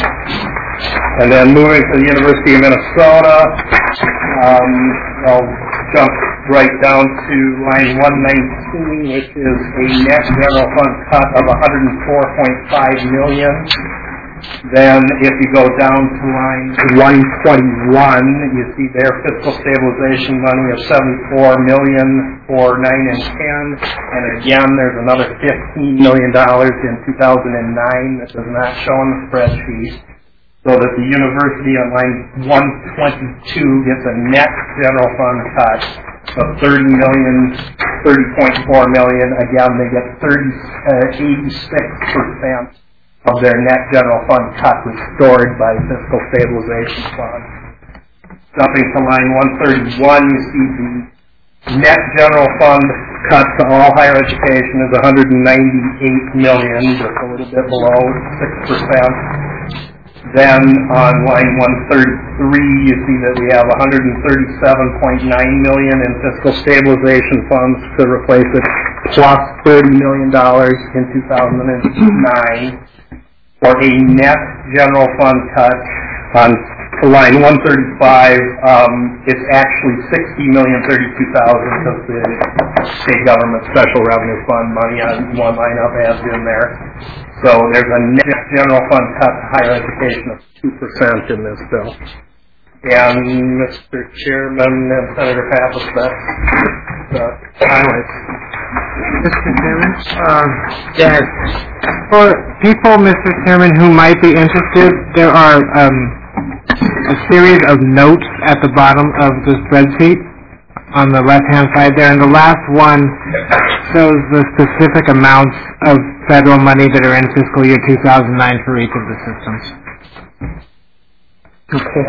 And then moving to the University of Minnesota, um, I'll jump right down to line one nineteen, which is a net general fund cut of one hundred four point five million dollars. Then if you go down to line one twenty-one, you see their fiscal stabilization money of seventy-four million dollars for nine and ten. And again, there's another fifteen million dollars in two thousand nine that does not show on the spreadsheet. So that the university on line one twenty-two gets a net general fund cut of thirty million dollars, thirty point four million dollars. Again, they get thirty, uh, eighty-six percent of their net general fund cut restored by fiscal stabilization funds. Jumping to line one thirty-one, you see the net general fund cut to all higher education is one hundred ninety-eight million dollars, just a little bit below six percent. Then on line one thirty-three, you see that we have one hundred thirty-seven point nine million dollars in fiscal stabilization funds to replace it, plus thirty million dollars in two thousand nine, for a net general fund cut on line one thirty-five. Um, it's actually sixty million thirty-two thousand because the state government special revenue fund money on one line up has in there. So there's a net general fund cut to higher education of two percent in this bill. And Mister Chairman and Senator Pappas, that's the highlights. Mister Chairman? Uh, yes. For people, Mister Chairman, who might be interested, there are um, a series of notes at the bottom of the spreadsheet on the left-hand side there, and the last one shows the specific amounts of federal money that are in fiscal year two thousand nine for each of the systems. Okay.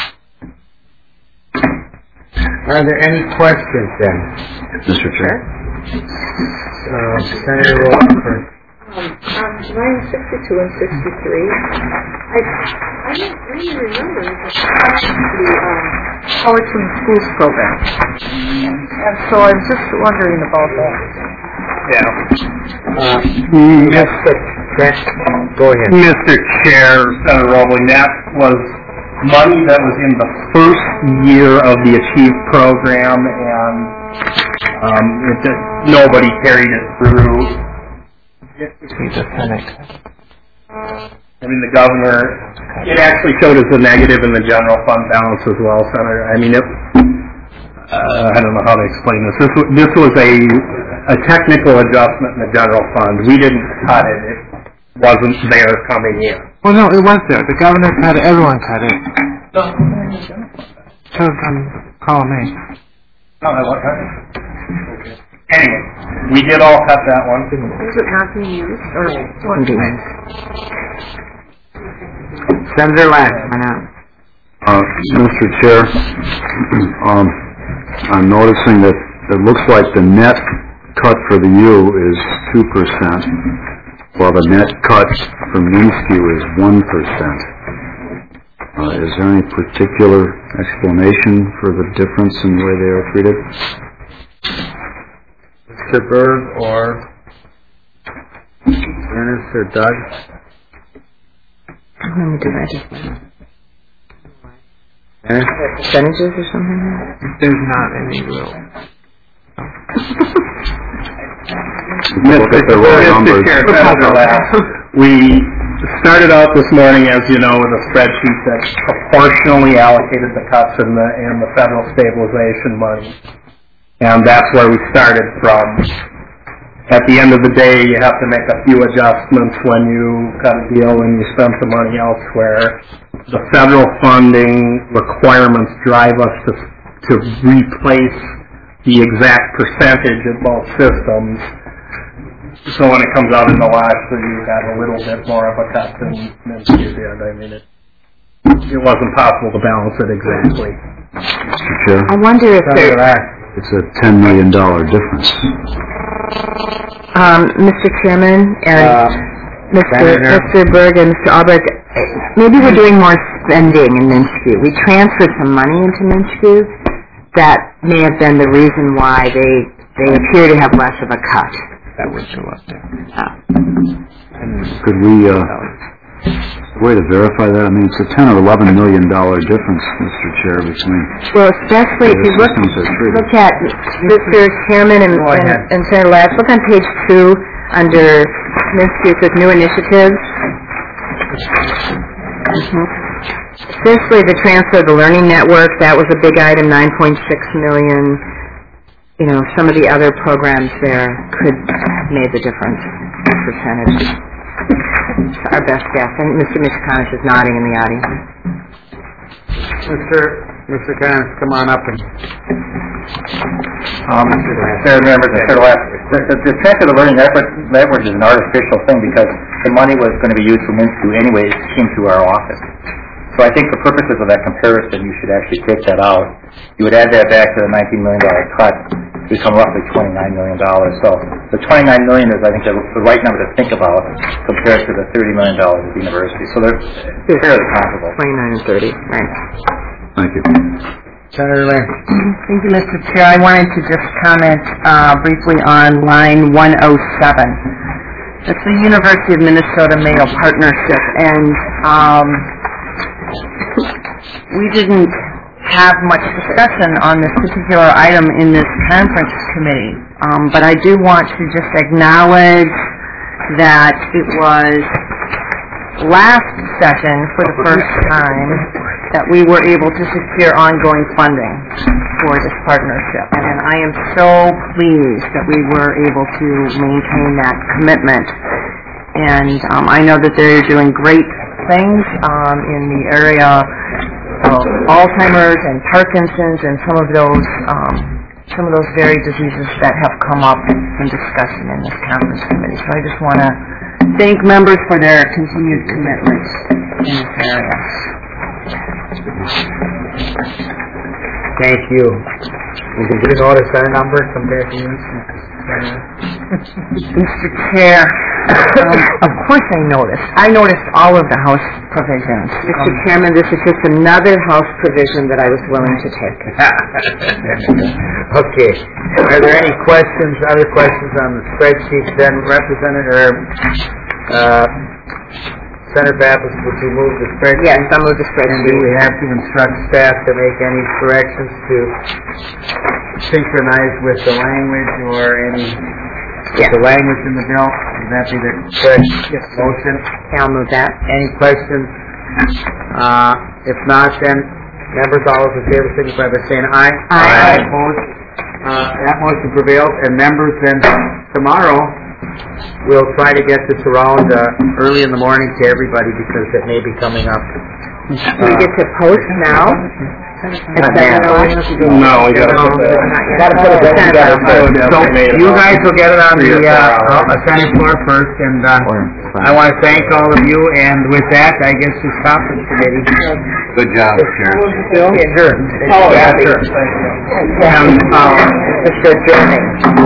Are there any questions then? Mister Chair? Uh, Senator Rutherford. Um, um, line sixty-two and sixty-three, I, I don't really remember the, the um, College in Schools program. And so I was just wondering about that. Yeah. Uh, Mister Go ahead. Mister Chair, Senator Roebling, that was money that was in the first year of the Achieve program, and um, it just, nobody carried it through. I mean, the governor, it actually showed as a negative in the general fund balance as well, Senator. I mean, it, uh, I don't know how to explain this. This, was- this was a, a technical adjustment in the general fund. We didn't cut it. It wasn't there coming in. Well, no, it was there. The governor cut it. Everyone cut it. Shows on column A. Oh, I what cut it? Anyway, we did all cut that one. Is it not being used? Or what? Senator Lack, why not? Uh, Mister Chair, um, I'm noticing that it looks like the net cut for the U is two percent, while the net cut for Minsky is one percent. Uh, is there any particular explanation for the difference in the way they are treated? Mister Berg or Ernest or Doug? Let me do that just now. Percentages or something? There's not any real. Mister Chair, Senator Lack, we started out this morning, as you know, with a spreadsheet that proportionally allocated the cuts in the, in the federal stabilization money. And that's where we started from. At the end of the day, you have to make a few adjustments when you cut a deal and you spend some money elsewhere. The federal funding requirements drive us to, to replace the exact percentage in both systems. So when it comes out in the wash, you got a little bit more of a cut than, than you did. I mean, it, it wasn't possible to balance it exactly. Mister Chair? I wonder if there... It's a ten million dollars difference. Um, Mister Chairman and Uh, Mister Senator. Mister Berg and Mister Albrecht, maybe we're doing more spending in Minsky. We transferred some money into Minsky. That may have been the reason why they they appear to have less of a cut. That would show up there. Uh, Could we, uh, way to verify that? I mean, it's a ten or eleven million dollar difference, Mister Chair, between. Well, especially if you look look at Mister Chairman and, Go ahead. and, and Senator Lash, look on page two under Minsky. It says new initiatives. Mm-hmm. Essentially, the transfer of the learning network, that was a big item, nine point six million. You know, some of the other programs there could have made the difference in percentage. It's our best guess. I think Mister Mishkanish is nodding in the audience. Mister Mister Kanish, come on up and. Um, Chair, members, Chair Lapp, the, the, the transfer of the learning network, network is an artificial thing because the money was going to be used for Minsky anyway. It came through our office. So I think for purposes of that comparison, you should actually take that out. You would add that back to the nineteen million dollars cut to become roughly twenty-nine million dollars. So the twenty-nine million dollars is, I think, the, the right number to think about compared to the thirty million dollars at the university. So they're fairly comparable. twenty-nine and thirty, right. Thank you. Senator Lynn. Thank you, Mister Chair. I wanted to just comment uh, briefly on line one oh seven. It's the University of Minnesota Mayo Partnership, and um, we didn't have much discussion on this particular item in this conference committee, um, but I do want to just acknowledge that it was last session for the first time that we were able to secure ongoing funding for this partnership. And I am so pleased that we were able to maintain that commitment. And um, I know that they're doing great things um, in the area of Alzheimer's and Parkinson's and some of those um, some of those very diseases that have come up in discussion in this conference committee. So I just want to thank members for their continued commitment in this area. Thank you. Did you notice our number compared to yours? Mister Chair, um, of course I noticed. I noticed all of the House provisions. Mister Chairman, this is just another House provision that I was willing to take. Okay. Are there any questions, other questions on the spreadsheet? Then Representative, uh, Senator Baptist, would you move the spreadsheet? Yes, I'll move the spreadsheet. And do we have to instruct staff to make any corrections to synchronize with the language or any, with the language in the bill? Would that be the correct motion? I'll move that. Any questions? Uh, if not, then members, all those in favor, signify by saying aye. Aye. Opposed? Uh, that motion prevails. And members, then tomorrow, we'll try to get this around uh, early in the morning to everybody because it may be coming up. Do we get to post now? No, we gotta put that. Gotta put it together. So you guys will get it on the uh, uh, Senate floor first, and uh, I want to thank all of you. And with that, I guess this conference committee. Good job, Chair. Adjourned. Oh, yeah, sure. Mister Adjourning.